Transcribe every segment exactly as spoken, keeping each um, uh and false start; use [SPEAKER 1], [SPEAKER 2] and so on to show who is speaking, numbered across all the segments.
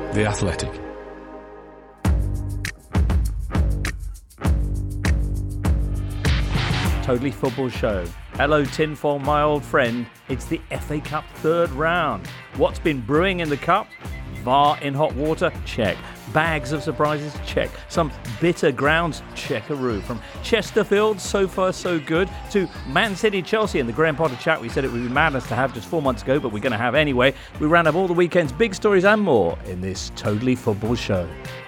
[SPEAKER 1] The Athletic.
[SPEAKER 2] Totally Football Show. Hello, Tinfoil, my old friend. It's the F A Cup third round. What's been brewing in the cup? V A R in hot water? Check. Bags of surprises? Check. Some bitter grounds? Checkaroo. From Chesterfield, so far so good, to Man City, Chelsea, and the Graham Potter chat we said it would be madness to have just four months ago, but we're going to have anyway. We round up all the weekend's big stories and more in this Totally Football Show.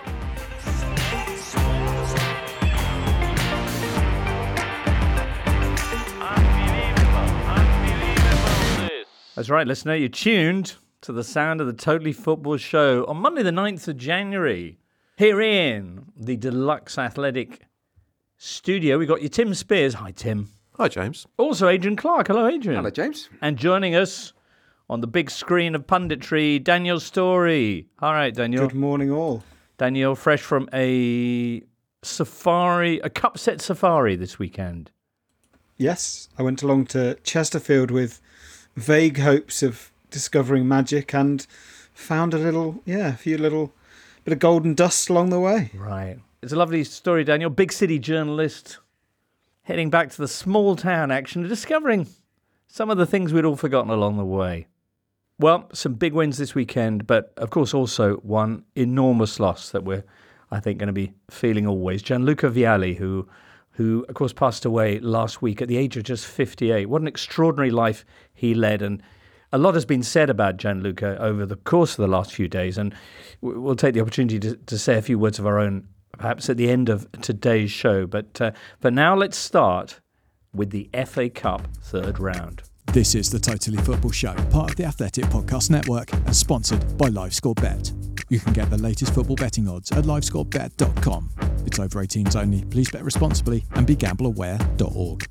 [SPEAKER 2] That's right, listener. You're tuned to the sound of the Totally Football Show on Monday the ninth of January. Here in the Deluxe Athletic studio, we've got you Tim Spears. Hi, Tim.
[SPEAKER 3] Hi, James.
[SPEAKER 2] Also, Adrian Clark. Hello, Adrian.
[SPEAKER 4] Hello, James.
[SPEAKER 2] And joining us on the big screen of punditry, Daniel Story. All right, Daniel.
[SPEAKER 5] Good morning, all.
[SPEAKER 2] Daniel, fresh from a safari, a cup set safari this weekend.
[SPEAKER 5] Yes, I went along to Chesterfield with vague hopes of discovering magic and found a little, yeah, a few little bit of golden dust along the way.
[SPEAKER 2] Right. It's a lovely story, Daniel. Big city journalist heading back to the small town action and discovering some of the things we'd all forgotten along the way. Well, some big wins this weekend, but of course also one enormous loss that we're, I think, going to be feeling always. Gianluca Vialli, who who, of course, passed away last week at the age of just fifty-eight. What an extraordinary life he led. And a lot has been said about Gianluca over the course of the last few days. And we'll take the opportunity to, to say a few words of our own, perhaps at the end of today's show. But uh, for now, let's start with the F A Cup third round.
[SPEAKER 6] This is the Totally Football Show, part of the Athletic Podcast Network and sponsored by LiveScoreBet. You can get the latest football betting odds at live score bet dot com. It's over eighteens only. Please bet responsibly and be gamble aware dot org.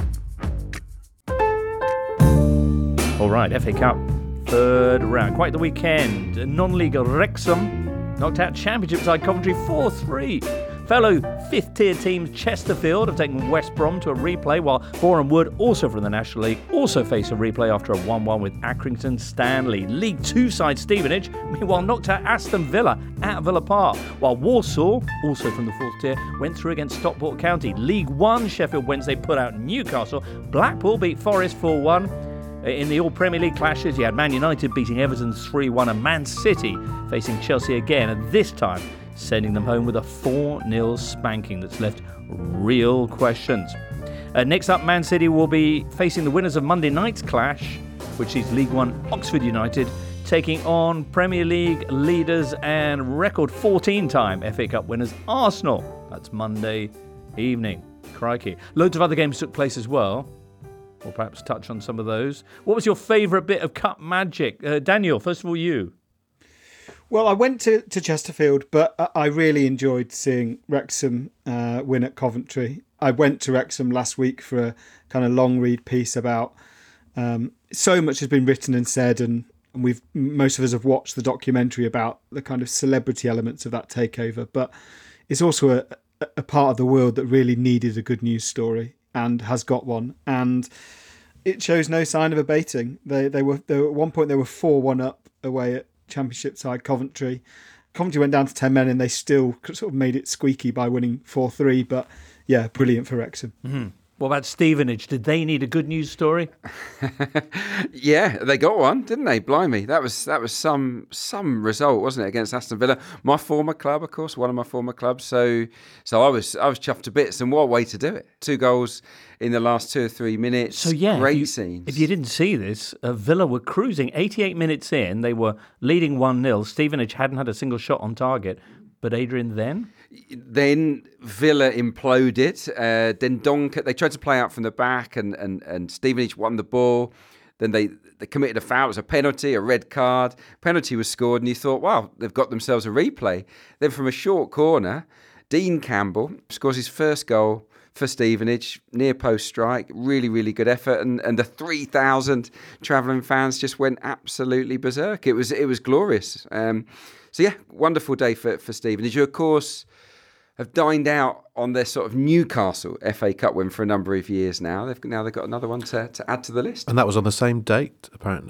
[SPEAKER 2] All right, F A Cup third round. Quite the weekend. Non-league Wrexham knocked out Championship side Coventry four three. Fellow fifth-tier teams Chesterfield have taken West Brom to a replay, while Boreham Wood, also from the National League, also face a replay after a one one with Accrington Stanley. League Two side Stevenage, meanwhile, knocked out Aston Villa at Villa Park, while Walsall, also from the fourth tier, went through against Stockport County. League One Sheffield Wednesday put out Newcastle. Blackpool beat Forest four one. In the All-Premier League clashes, you had Man United beating Everton three one and Man City facing Chelsea again, and this time sending them home with a four nil spanking that's left real questions. Uh, next up, Man City will be facing the winners of Monday night's clash, which is League One Oxford United, taking on Premier League leaders and record fourteen-time F A Cup winners Arsenal. That's Monday evening. Crikey. Loads of other games took place as well. We'll perhaps touch on some of those. What was your favourite bit of cup magic? Uh, Daniel, first of all, you.
[SPEAKER 5] Well, I went to, to Chesterfield, but I really enjoyed seeing Wrexham uh, win at Coventry. I went to Wrexham last week for a kind of long read piece about um, so much has been written and said, and, and we've most of us have watched the documentary about the kind of celebrity elements of that takeover. But it's also a, a part of the world that really needed a good news story and has got one. And it shows no sign of abating. They they were, they were at one point they were four one up away at Championship side Coventry. Coventry went down to ten men and they still sort of made it squeaky by winning four three. But yeah, brilliant for Wrexham.
[SPEAKER 2] Mm-hmm. What about Stevenage? Did they need a good news story?
[SPEAKER 4] Yeah, they got one, didn't they? Blimey, that was that was some some result, wasn't it, against Aston Villa? My former club, of course, one of my former clubs. So, so I was I was chuffed to bits. And what a way to do it! Two goals in the last two or three minutes.
[SPEAKER 2] So yeah,
[SPEAKER 4] great
[SPEAKER 2] if you,
[SPEAKER 4] scenes.
[SPEAKER 2] If you didn't see this, uh, Villa were cruising. eighty-eight minutes in, they were leading one nil. Stevenage hadn't had a single shot on target. But Adrian, then?
[SPEAKER 4] Then Villa imploded. Uh, then Donk, they tried to play out from the back and, and, and Stevenage won the ball. Then they, they committed a foul. It was a penalty, a red card. Penalty was scored and you thought, wow, they've got themselves a replay. Then from a short corner, Dean Campbell scores his first goal for Stevenage, near post strike, really, really good effort. And, and the three thousand travelling fans just went absolutely berserk. It was it was glorious. Um, so yeah, wonderful day for, for Stevenage, who of course have dined out on their sort of Newcastle F A Cup win for a number of years now. They've now they've got another one to, to add to the list.
[SPEAKER 3] And that was on the same date, apparently.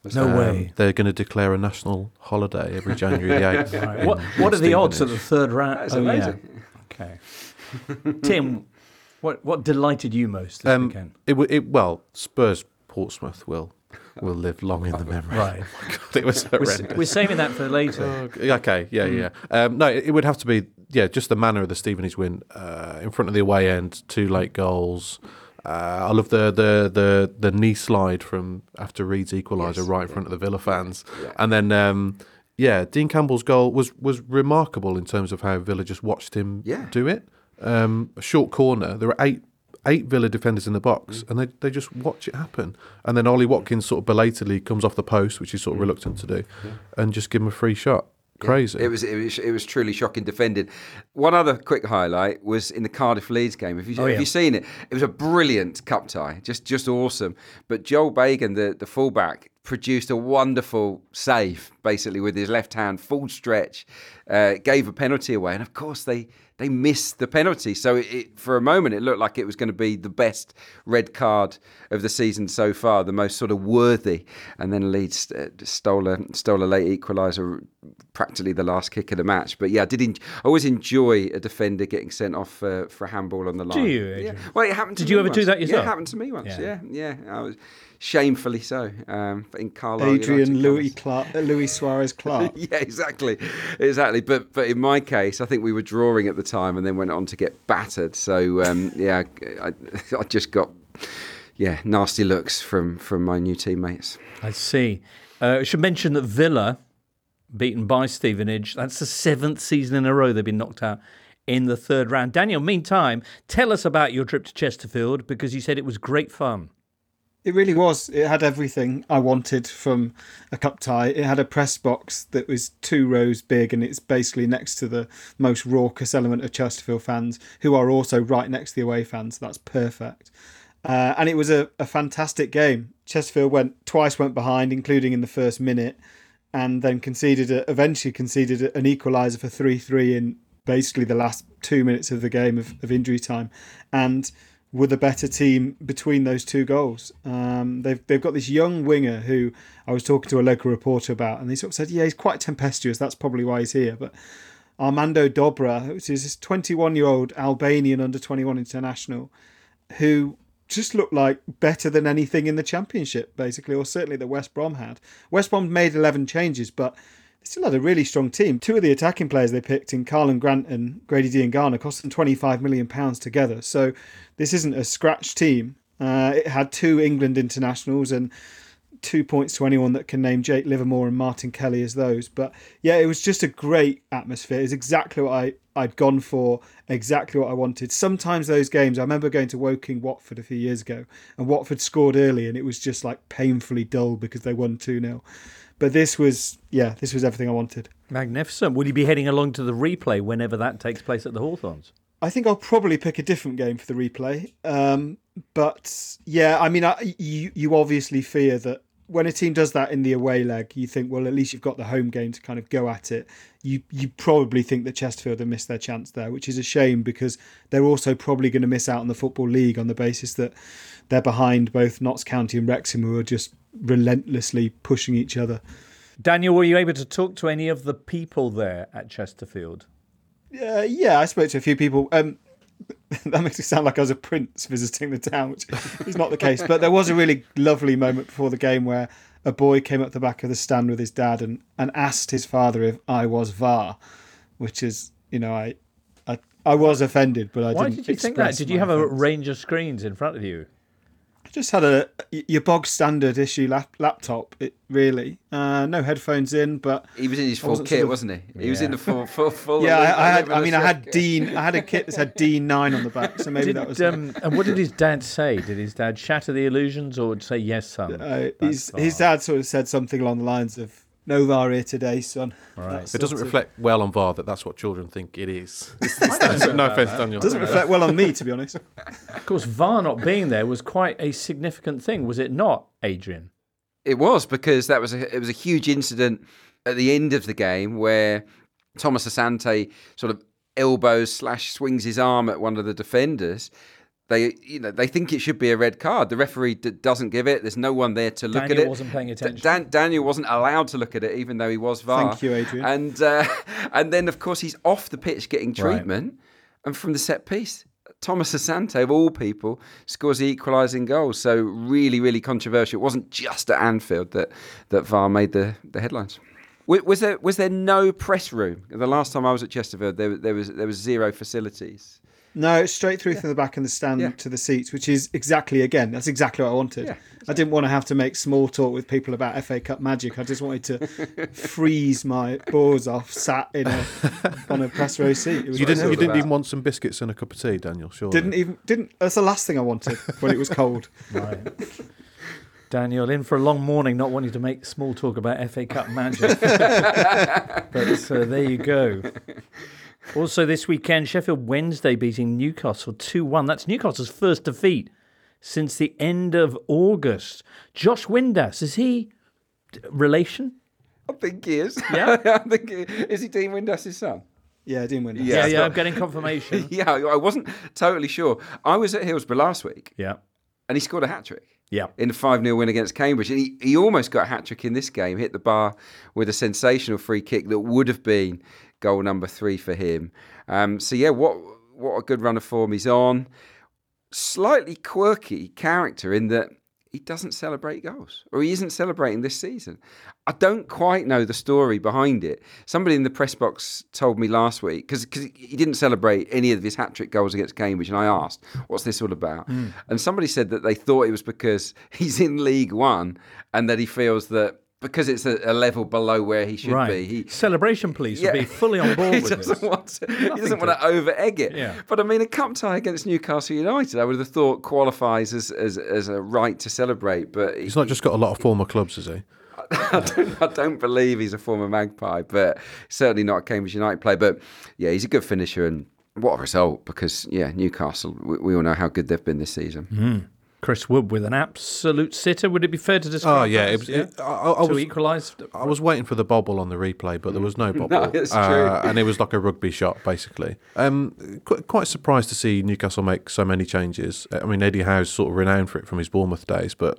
[SPEAKER 2] No
[SPEAKER 1] Um,
[SPEAKER 2] way.
[SPEAKER 1] They're going to declare a national holiday every January the eighth.
[SPEAKER 2] Right. What What are the odds at the third round?
[SPEAKER 4] That's
[SPEAKER 2] oh,
[SPEAKER 4] amazing.
[SPEAKER 2] Yeah. Okay. Tim, what what delighted you most this
[SPEAKER 1] Um,
[SPEAKER 2] weekend?
[SPEAKER 1] it, w- it well, Spurs Portsmouth will will live long in the memory.
[SPEAKER 2] Right.
[SPEAKER 1] Oh my God, it was
[SPEAKER 2] We're,
[SPEAKER 1] horrendous.
[SPEAKER 2] we're saving that for later.
[SPEAKER 1] Oh, okay, yeah, yeah. Um, no, it, it would have to be, yeah, just the manner of the Stevenage win uh, in front of the away end, two late goals. Uh, I love the, the the the knee slide from after Reed's equaliser
[SPEAKER 4] Yes,
[SPEAKER 1] right in
[SPEAKER 4] yeah.
[SPEAKER 1] front of the Villa fans,
[SPEAKER 4] Yeah.
[SPEAKER 1] and then um, yeah, Dean Campbell's goal was was remarkable in terms of how Villa just watched him
[SPEAKER 4] Yeah.
[SPEAKER 1] do it. Um, a short corner, there were eight. Eight Villa defenders in the box,
[SPEAKER 4] Mm.
[SPEAKER 1] and they, they just watch it happen. And then Ollie Watkins sort of belatedly comes off the post, which he's sort of reluctant to do, and just give him a free shot. Crazy.
[SPEAKER 4] It was, it was it was truly shocking defending. One other quick highlight was in the Cardiff Leeds game. Have you
[SPEAKER 2] Oh,
[SPEAKER 4] have
[SPEAKER 2] yeah.
[SPEAKER 4] you seen it? It was a brilliant cup tie, just just awesome. But Joel Bagan, the the fullback, produced a wonderful save, basically with his left hand, full stretch, uh, gave a penalty away, and of course they they missed the penalty. So it, it, for a moment, it looked like it was going to be the best red card of the season so far, the most sort of worthy. And then Leeds uh, stole a stole a late equaliser, practically the last kick of the match. But yeah, I did. En- I always enjoy a defender getting sent off uh, for a handball on the line.
[SPEAKER 2] Do you, Adrian?
[SPEAKER 4] Yeah. Well, it happened. To
[SPEAKER 2] Did
[SPEAKER 4] me
[SPEAKER 2] you ever
[SPEAKER 4] once.
[SPEAKER 2] do that
[SPEAKER 4] Yeah,
[SPEAKER 2] yourself?
[SPEAKER 4] it happened to me once.
[SPEAKER 2] Yeah.
[SPEAKER 4] Yeah, yeah. I was shamefully so. Um, in Carlisle
[SPEAKER 5] Adrian
[SPEAKER 4] United
[SPEAKER 5] Louis
[SPEAKER 4] colours.
[SPEAKER 5] Clark, uh, Louis Suarez Clark.
[SPEAKER 4] Yeah, exactly, exactly. But but in my case, I think we were drawing at the time, and then went on to get battered. So um, yeah, I, I just got yeah nasty looks from from my new teammates.
[SPEAKER 2] I see. Uh, I should mention that Villa, beaten by Stevenage, that's the seventh season in a row they've been knocked out in the third round. Daniel, meantime, tell us about your trip to Chesterfield, because you said it was great fun.
[SPEAKER 5] It really was. It had everything I wanted from a cup tie. It had a press box that was two rows big, and it's basically next to the most raucous element of Chesterfield fans, who are also right next to the away fans. That's perfect. Uh, and it was a, a fantastic game. Chesterfield went twice went behind, including in the first minute, and then conceded a, eventually conceded an equaliser for three three in basically the last two minutes of the game of, of injury time, and were the better team between those two goals. Um, they've they've got this young winger who I was talking to a local reporter about, and they sort of said, yeah, he's quite tempestuous. That's probably why he's here. But Armando Dobra, which is this twenty-one-year-old Albanian under twenty-one international, who just looked like better than anything in the Championship, basically, or certainly that West Brom had. West Brom made eleven changes, but they still had a really strong team. Two of the attacking players they picked in Carlin Grant and Grady Diangana cost them twenty-five million pounds together. So this isn't a scratch team. Uh, it had two England internationals and two points to anyone that can name Jake Livermore and Martin Kelly as those. But yeah, it was just a great atmosphere. It was exactly what I, I'd gone for, exactly what I wanted. Sometimes those games, I remember going to Woking Watford a few years ago, and Watford scored early and it was just like painfully dull because they won two nil. But this was, yeah, this was everything I wanted.
[SPEAKER 2] Magnificent. Will you be heading along to the replay whenever that takes place at the Hawthorns?
[SPEAKER 5] I think I'll probably pick a different game for the replay. Um, but yeah, I mean, I, you you obviously fear that when a team does that in the away leg, you think, well, at least you've got the home game to kind of go at it. You you probably think that Chesterfield have missed their chance there, which is a shame because they're also probably going to miss out on the Football League on the basis that they're behind both Notts County and Wrexham, who are just relentlessly pushing each other.
[SPEAKER 2] Daniel, were you able to talk to any of the people there at Chesterfield?
[SPEAKER 5] Uh, yeah, I spoke to a few people. Um, that makes it sound like I was a prince visiting the town, which is not the case. But there was a really lovely moment before the game where a boy came up the back of the stand with his dad and, and asked his father if I was V A R, which is, you know, I I, I was offended, but I
[SPEAKER 2] Why
[SPEAKER 5] didn't
[SPEAKER 2] did you think that?
[SPEAKER 5] express
[SPEAKER 2] Did you
[SPEAKER 5] my
[SPEAKER 2] have a
[SPEAKER 5] offence.
[SPEAKER 2] range of screens in front of you?
[SPEAKER 5] I just had a your bog standard issue lap, laptop, it really. Uh, no headphones in, but
[SPEAKER 4] He was in his
[SPEAKER 5] I
[SPEAKER 4] full
[SPEAKER 5] wasn't
[SPEAKER 4] kit,
[SPEAKER 5] sort of-
[SPEAKER 4] wasn't he? He was
[SPEAKER 2] Yeah.
[SPEAKER 4] in the full, full, full.
[SPEAKER 5] yeah, I, I had. I
[SPEAKER 4] Olivia
[SPEAKER 5] mean, I had
[SPEAKER 4] Sheffield.
[SPEAKER 5] Dean. I had a kit that said D nine on the back, so maybe
[SPEAKER 2] Did,
[SPEAKER 5] that was.
[SPEAKER 2] um, and what did his dad say? Did his dad shatter the illusions or say, yes, son?
[SPEAKER 5] Uh,
[SPEAKER 2] That's
[SPEAKER 5] his,
[SPEAKER 2] V A R.
[SPEAKER 5] his dad sort of said something along the lines of, no V A R here today, son.
[SPEAKER 2] Right.
[SPEAKER 5] That's
[SPEAKER 1] It doesn't
[SPEAKER 5] sort of-
[SPEAKER 1] reflect well on V A R that that's what children think it is.
[SPEAKER 2] I don't know
[SPEAKER 1] No
[SPEAKER 2] about
[SPEAKER 1] offence,
[SPEAKER 2] that.
[SPEAKER 1] Daniel.
[SPEAKER 5] doesn't reflect well on me, to be honest.
[SPEAKER 2] Of course, V A R not being there was quite a significant thing, was it not, Adrian?
[SPEAKER 4] It was, because that was a, it was a huge incident at the end of the game where Thomas Asante sort of elbows slash swings his arm at one of the defenders. They, you know, they think it should be a red card. The referee d- doesn't give it. There's no one there to look
[SPEAKER 2] Daniel
[SPEAKER 4] at it.
[SPEAKER 2] wasn't paying attention.
[SPEAKER 4] D- Dan- Daniel wasn't allowed to look at it, even though he was V A R.
[SPEAKER 5] Thank you, Adrian.
[SPEAKER 4] And uh, and then, of course, he's off the pitch getting treatment, right. and from the set piece, Thomas Asante, of all people, scores the equalising goal. So really, really controversial. It wasn't just at Anfield that that V A R made the, the headlines. Was there was there no press room? The last time I was at Chesterfield, there there was there was zero facilities.
[SPEAKER 5] No, it's straight through yeah. from the back of the stand yeah. to the seats, which is exactly, again, that's exactly what I wanted. Yeah, exactly. I didn't want to have to make small talk with people about F A Cup magic. I just wanted to freeze my balls off, sat in a on a press row seat.
[SPEAKER 1] You didn't, you didn't even want some biscuits and a cup of tea, Daniel, sure?
[SPEAKER 5] Didn't even, didn't, that's the last thing I wanted when it was cold.
[SPEAKER 2] Right. Daniel, in for a long morning, not wanting to make small talk about F A Cup magic. But uh, there you go. Also this weekend, Sheffield Wednesday beating Newcastle two one. That's Newcastle's first defeat since the end of August. Josh Windass, is he relation?
[SPEAKER 4] I think he is.
[SPEAKER 2] Yeah?
[SPEAKER 4] I think he, is he Dean Windass's son?
[SPEAKER 5] Yeah, Dean Windass.
[SPEAKER 2] Yeah, yeah, yeah, I'm getting confirmation.
[SPEAKER 4] Yeah, I wasn't totally sure. I was at Hillsborough last week.
[SPEAKER 2] Yeah.
[SPEAKER 4] And he scored a hat-trick.
[SPEAKER 2] Yeah.
[SPEAKER 4] In a five nil win against Cambridge. And he, he almost got a hat-trick in this game, hit the bar with a sensational free kick that would have been goal number three for him. Um, so, yeah, what what a good run of form he's on. Slightly quirky character in that he doesn't celebrate goals, or he isn't celebrating this season. I don't quite know the story behind it. Somebody in the press box told me last week, because he didn't celebrate any of his hat-trick goals against Cambridge, and I asked, what's this all about? Mm. And somebody said that they thought it was because he's in League One and that he feels that because it's a, a level below where he should
[SPEAKER 2] right.
[SPEAKER 4] be. He,
[SPEAKER 2] Celebration police yeah. would be fully on board
[SPEAKER 4] he
[SPEAKER 2] with
[SPEAKER 4] doesn't
[SPEAKER 2] this.
[SPEAKER 4] Want to, he doesn't want to over-egg it.
[SPEAKER 2] Yeah.
[SPEAKER 4] But, I mean, a cup tie against Newcastle United, I would have thought qualifies as as, as a right to celebrate. But
[SPEAKER 1] He's he, not just got a lot of former clubs, has he?
[SPEAKER 4] I don't, I don't believe he's a former Magpie, but certainly not a Cambridge United player. But, yeah, he's a good finisher, and what a result, because, yeah, Newcastle, we, we all know how good they've been this season.
[SPEAKER 2] Mm. Chris Wood with an absolute sitter. Would it be fair to describe?
[SPEAKER 1] Oh yeah,
[SPEAKER 2] that
[SPEAKER 1] it was,
[SPEAKER 2] yeah?
[SPEAKER 1] It, I, I
[SPEAKER 2] to
[SPEAKER 1] was,
[SPEAKER 2] equalise.
[SPEAKER 1] I was waiting for the bobble on the replay, but there was no bobble.
[SPEAKER 4] No, it's
[SPEAKER 1] uh,
[SPEAKER 4] true.
[SPEAKER 1] And it was like a rugby shot, basically. Um, quite, quite surprised to see Newcastle make so many changes. I mean, Eddie Howe's sort of renowned for it from his Bournemouth days, but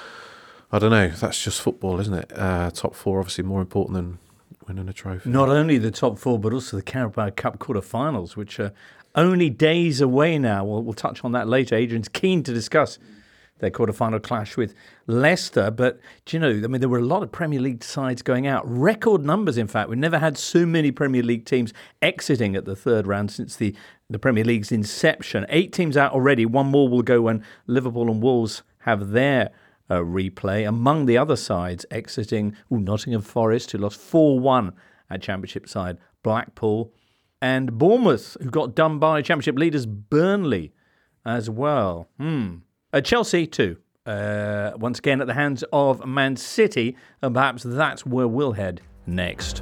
[SPEAKER 1] I don't know. That's just football, isn't it? Uh, top four, obviously, more important than winning a trophy.
[SPEAKER 2] Not only the top four, but also the Carabao Cup quarter-finals, which are only days away now. We'll, we'll touch on that later. Adrian's keen to discuss their quarter-final clash with Leicester. But, do you know, I mean, there were a lot of Premier League sides going out. Record numbers, in fact. We've never had so many Premier League teams exiting at the third round since the, the Premier League's inception. Eight teams out already. One more will go when Liverpool and Wolves have their uh, replay. Among the other sides exiting, ooh, Nottingham Forest, who lost four one at Championship side Blackpool, and Bournemouth, who got done by Championship leaders Burnley as well. Hmm. Uh, Chelsea too, uh, once again at the hands of Man City, and perhaps that's where we'll head next.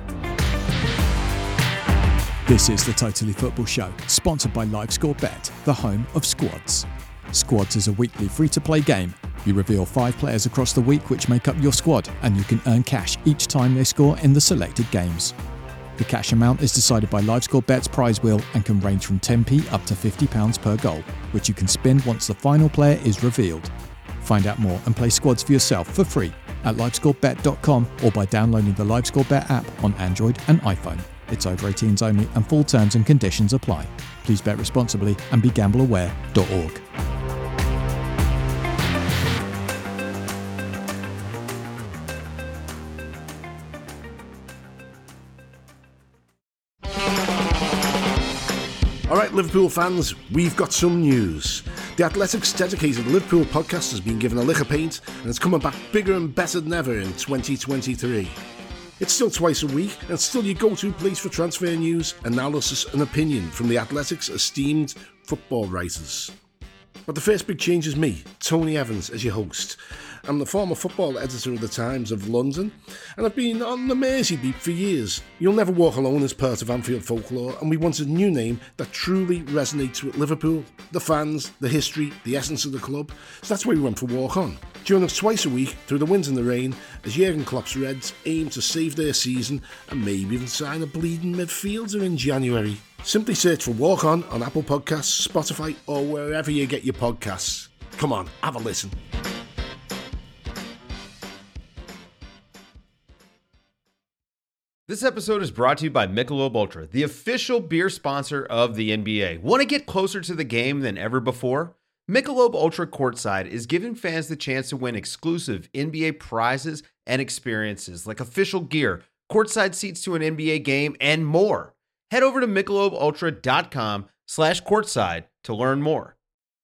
[SPEAKER 6] This is the Totally Football Show, sponsored by LiveScore Bet, the home of Squads. Squads is a weekly free-to-play game. You reveal five players across the week which make up your squad, and you can earn cash each time they score in the selected games. The cash amount is decided by LiveScore Bet's prize wheel and can range from ten p up to fifty pounds per goal, which you can spin once the final player is revealed. Find out more and play squads for yourself for free at livescore bet dot com or by downloading the LiveScore Bet app on Android and iPhone. It's over eighteens only and full terms and conditions apply. Please bet responsibly and be gamble aware dot org.
[SPEAKER 3] All right, Liverpool fans, we've got some news. The Athletic's dedicated Liverpool podcast has been given a lick of paint and it's coming back bigger and better than ever in twenty twenty-three. It's still twice a week and still your go-to place for transfer news, analysis and opinion from the Athletic's esteemed football writers. But the first big change is me, Tony Evans, as your host. I'm the former football editor of the Times of London, and I've been on the Mersey beat for years. You'll Never Walk Alone is part of Anfield folklore, and we wanted a new name that truly resonates with Liverpool, the fans, the history, the essence of the club. So that's why we went for Walk On. Join us twice a week through the wind and the rain as Jurgen Klopp's Reds aim to save their season and maybe even sign a bleeding midfielder in January. Simply search for Walk On on Apple Podcasts, Spotify, or wherever you get your podcasts. Come on, have a listen.
[SPEAKER 7] This episode is brought to you by Michelob Ultra, the official beer sponsor of the N B A. Want to get closer to the game than ever before? Michelob Ultra Courtside is giving fans the chance to win exclusive N B A prizes and experiences like official gear, courtside seats to an N B A game, and more. Head over to michelobultra.com slash courtside to learn more.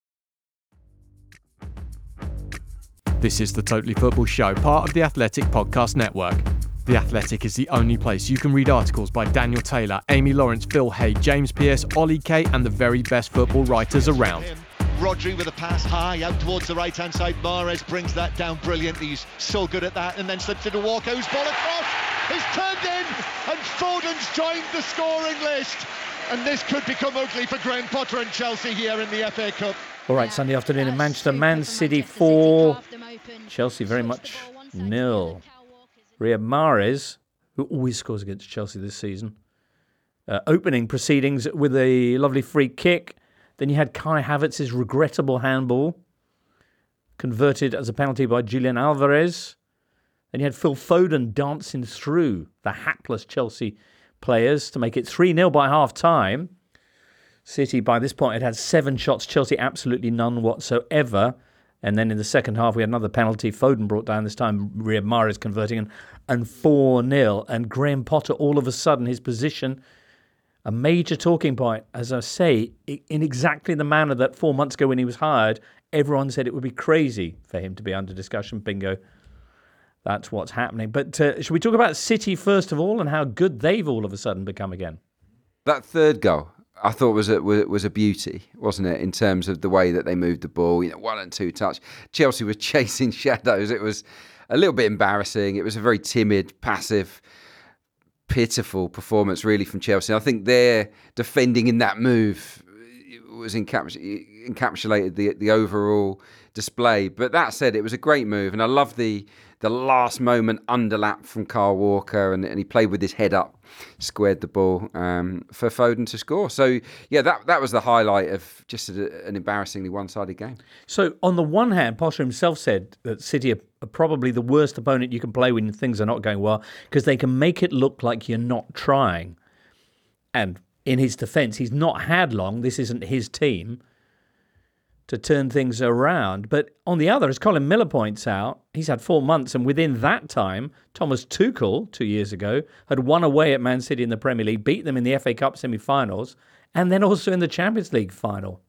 [SPEAKER 6] This is the Totally Football Show, part of the Athletic Podcast Network. The Athletic is the only place you can read articles by Daniel Taylor, Amy Lawrence, Phil Hay, James Pearce, Ollie Kay, and the very best football writers around.
[SPEAKER 8] Rodri with a pass high out towards the right hand side. Mahrez brings that down brilliantly. He's so good at that, and then slips into Walker, who's ball across. He's turned in, and Foden's joined the scoring list. And this could become ugly for Graham Potter and Chelsea here in the F A Cup.
[SPEAKER 2] All right, Sunday afternoon in Manchester, Man City four, Chelsea very much nil. Riyad Mahrez, who always scores against Chelsea this season, uh, opening proceedings with a lovely free kick. Then you had Kai Havertz's regrettable handball, converted as a penalty by Julian Alvarez. Then you had Phil Foden dancing through the hapless Chelsea players to make it three nil by half-time. City, by this point, had had seven shots. Chelsea, absolutely none whatsoever. And then in the second half, we had another penalty. Foden brought down, this time Riyad Mahrez converting, and, and four nil. And Graham Potter, all of a sudden, his position, a major talking point, as I say, in exactly the manner that four months ago when he was hired, everyone said it would be crazy for him to be under discussion. Bingo. That's what's happening. But uh, should we talk about City first of all and how good they've all of a sudden become again?
[SPEAKER 4] That third goal, I thought was a was a beauty, wasn't it? In terms of the way that they moved the ball, you know, one and two touch. Chelsea was chasing shadows. It was a little bit embarrassing. It was a very timid, passive, pitiful performance, really, from Chelsea. I think their defending in that move was encaps- encapsulated the the overall display. But that said, it was a great move, and I love the the last moment underlap from Kyle Walker, and, and he played with his head up, squared the ball um, for Foden to score. So, yeah, that that was the highlight of just a, an embarrassingly one-sided game.
[SPEAKER 2] So, on the one hand, Potter himself said that City are, are probably the worst opponent you can play when things are not going well, because they can make it look like you're not trying. And in his defence, he's not had long, this isn't his team, to turn things around. But on the other, as Colin Miller points out, he's had four months, and within that time, Thomas Tuchel, two years ago, had won away at Man City in the Premier League, beat them in the F A Cup semi-finals, and then also in the Champions League final.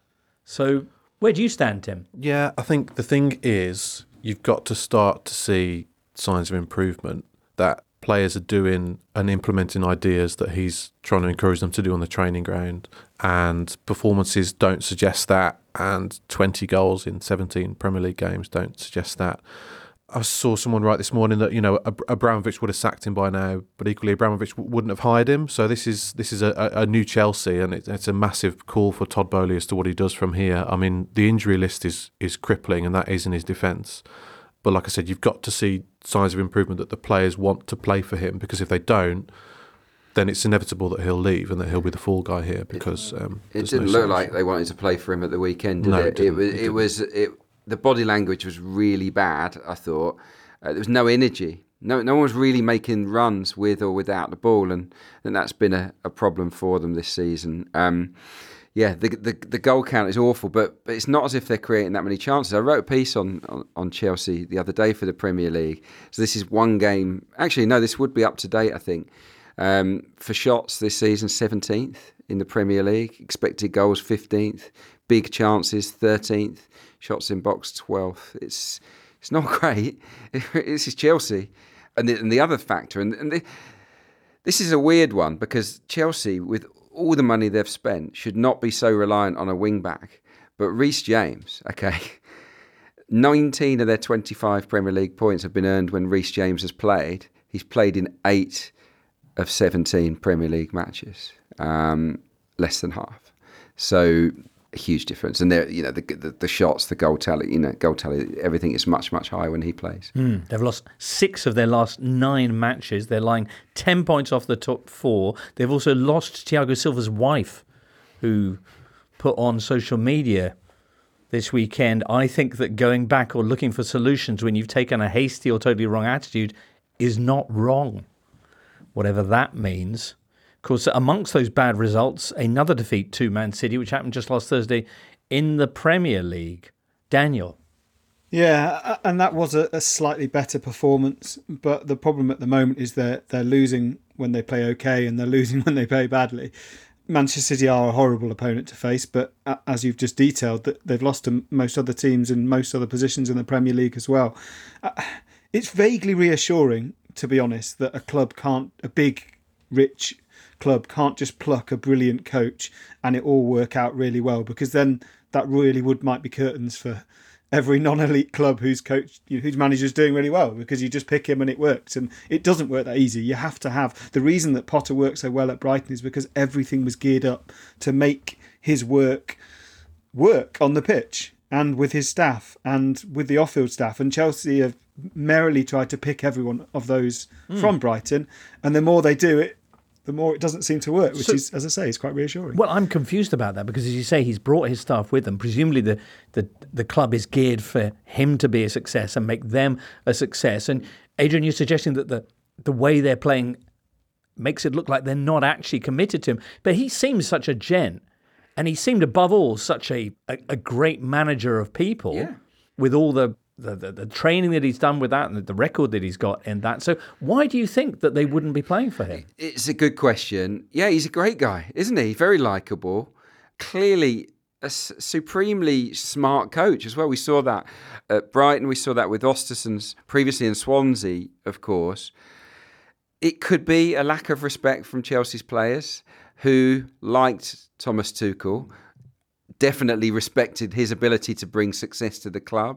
[SPEAKER 2] So where do you stand, Tim?
[SPEAKER 1] Yeah, I think the thing is, you've got to start to see signs of improvement, that players are doing and implementing ideas that he's trying to encourage them to do on the training ground, and performances don't suggest that, and twenty goals in seventeen Premier League games don't suggest that. I saw someone write this morning that, you know, Ab- Abramovich would have sacked him by now, but equally Abramovich w- wouldn't have hired him. So this is this is a, a new Chelsea, and it, it's a massive call for Todd Boehly as to what he does from here. I mean, the injury list is is crippling, and that is in his defence. But like I said, you've got to see signs of improvement, that the players want to play for him, because if they don't, then it's inevitable that he'll leave and that he'll be the fall guy here, because um,
[SPEAKER 4] it didn't
[SPEAKER 1] no
[SPEAKER 4] look like they wanted to play for him at the weekend, did
[SPEAKER 1] no,
[SPEAKER 4] it?
[SPEAKER 1] it, didn't,
[SPEAKER 4] it was.
[SPEAKER 1] it,
[SPEAKER 4] It was. It, the body language was really bad, I thought. Uh, there was no energy. No, no one was really making runs with or without the ball, and I think that's been a, a problem for them this season. Um, yeah, the, the the goal count is awful, but, but it's not as if they're creating that many chances. I wrote a piece on, on, on Chelsea the other day for the Premier League. So this is one game. Actually, no, this would be up to date, I think. Um, for shots this season, seventeenth in the Premier League. Expected goals, fifteenth. Big chances, thirteenth. Shots in box, twelfth. It's it's not great. This is Chelsea. And the, and the other factor, and, and the, this is a weird one, because Chelsea, with all the money they've spent, should not be so reliant on a wing back. But Reece James, okay, nineteen of their twenty-five Premier League points have been earned when Reece James has played. He's played in eight of seventeen Premier League matches, um, less than half. So a huge difference. And there, you know, the, the the shots, the goal tally, you know, goal tally, everything is much much higher when he plays.
[SPEAKER 2] Mm, they've lost six of their last nine matches. They're lying ten points off the top four. They've also lost Thiago Silva's wife, who put on social media this weekend, "I think that going back or looking for solutions when you've taken a hasty or totally wrong attitude is not wrong," whatever that means. Of course, amongst those bad results, another defeat to Man City, which happened just last Thursday in the Premier League. Daniel.
[SPEAKER 5] Yeah, and that was a, a slightly better performance, but the problem at the moment is they're, they're losing when they play okay and they're losing when they play badly. Manchester City are a horrible opponent to face, but as you've just detailed, that they've lost to most other teams in most other positions in the Premier League as well. It's vaguely reassuring, to be honest, that a club can't, a big, rich club can't just pluck a brilliant coach and it all work out really well, because then that really would might be curtains for every non-elite club whose coach, whose manager is doing really well, because you just pick him and it works. And it doesn't work that easy. You have to have, the reason that Potter worked so well at Brighton is because everything was geared up to make his work work on the pitch and with his staff and with the off-field staff. And Chelsea have merrily tried to pick everyone of those mm. from Brighton, and the more they do it, the more it doesn't seem to work, which so, is, as I say, is quite reassuring.
[SPEAKER 2] Well, I'm confused about that because, as you say, he's brought his staff with him. Presumably the, the, the club is geared for him to be a success and make them a success. And Adrian, you're suggesting that the, the way they're playing makes it look like they're not actually committed to him. But he seems such a gent, and he seemed above all such a, a, a great manager of people
[SPEAKER 4] yeah.
[SPEAKER 2] with all the The, the, the training that he's done with that and the record that he's got in that. So why do you think that they wouldn't be playing for him?
[SPEAKER 4] It's a good question. Yeah, he's a great guy, isn't he? Very likeable. Clearly a s- supremely smart coach as well. We saw that at Brighton. We saw that with Osterson's previously in Swansea, of course. It could be a lack of respect from Chelsea's players who liked Thomas Tuchel, definitely respected his ability to bring success to the club.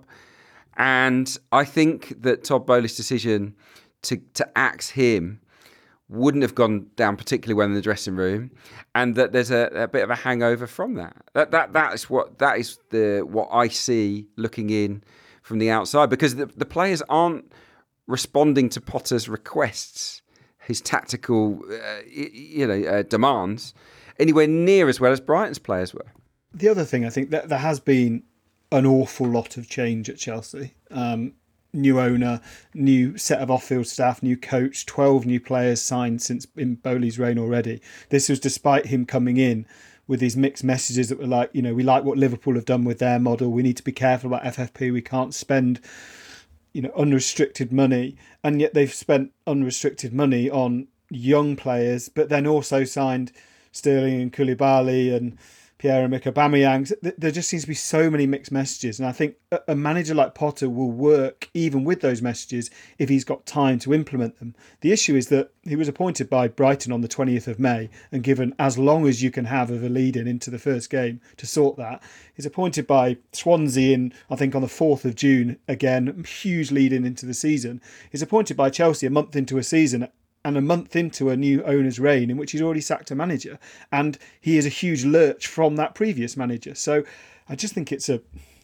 [SPEAKER 4] And I think that Todd Boehly's decision to, to axe him wouldn't have gone down particularly well in the dressing room, and that there's a, a bit of a hangover from that. That that that is what that is the what I see looking in from the outside, because the, the players aren't responding to Potter's requests, his tactical uh, you know uh, demands, anywhere near as well as Brighton's players were.
[SPEAKER 5] The other thing, I think that there has been an awful lot of change at Chelsea. Um, new owner, new set of off-field staff, new coach, twelve new players signed since in Boehly's reign already. This was despite him coming in with these mixed messages that were like, you know, we like what Liverpool have done with their model. We need to be careful about F F P. We can't spend, you know, unrestricted money. And yet they've spent unrestricted money on young players, but then also signed Sterling and Koulibaly and Pierre-Emerick Aubameyang. There just seems to be so many mixed messages, and I think a manager like Potter will work even with those messages if he's got time to implement them. The issue is that he was appointed by Brighton on the twentieth of May and given as long as you can have of a lead-in into the first game to sort that. He's appointed by Swansea in, I think, on the fourth of June, again, huge lead-in into the season. He's appointed by Chelsea a month into a season and a month into a new owner's reign in which he's already sacked a manager. And he is a huge lurch from that previous manager. So I just think it's a...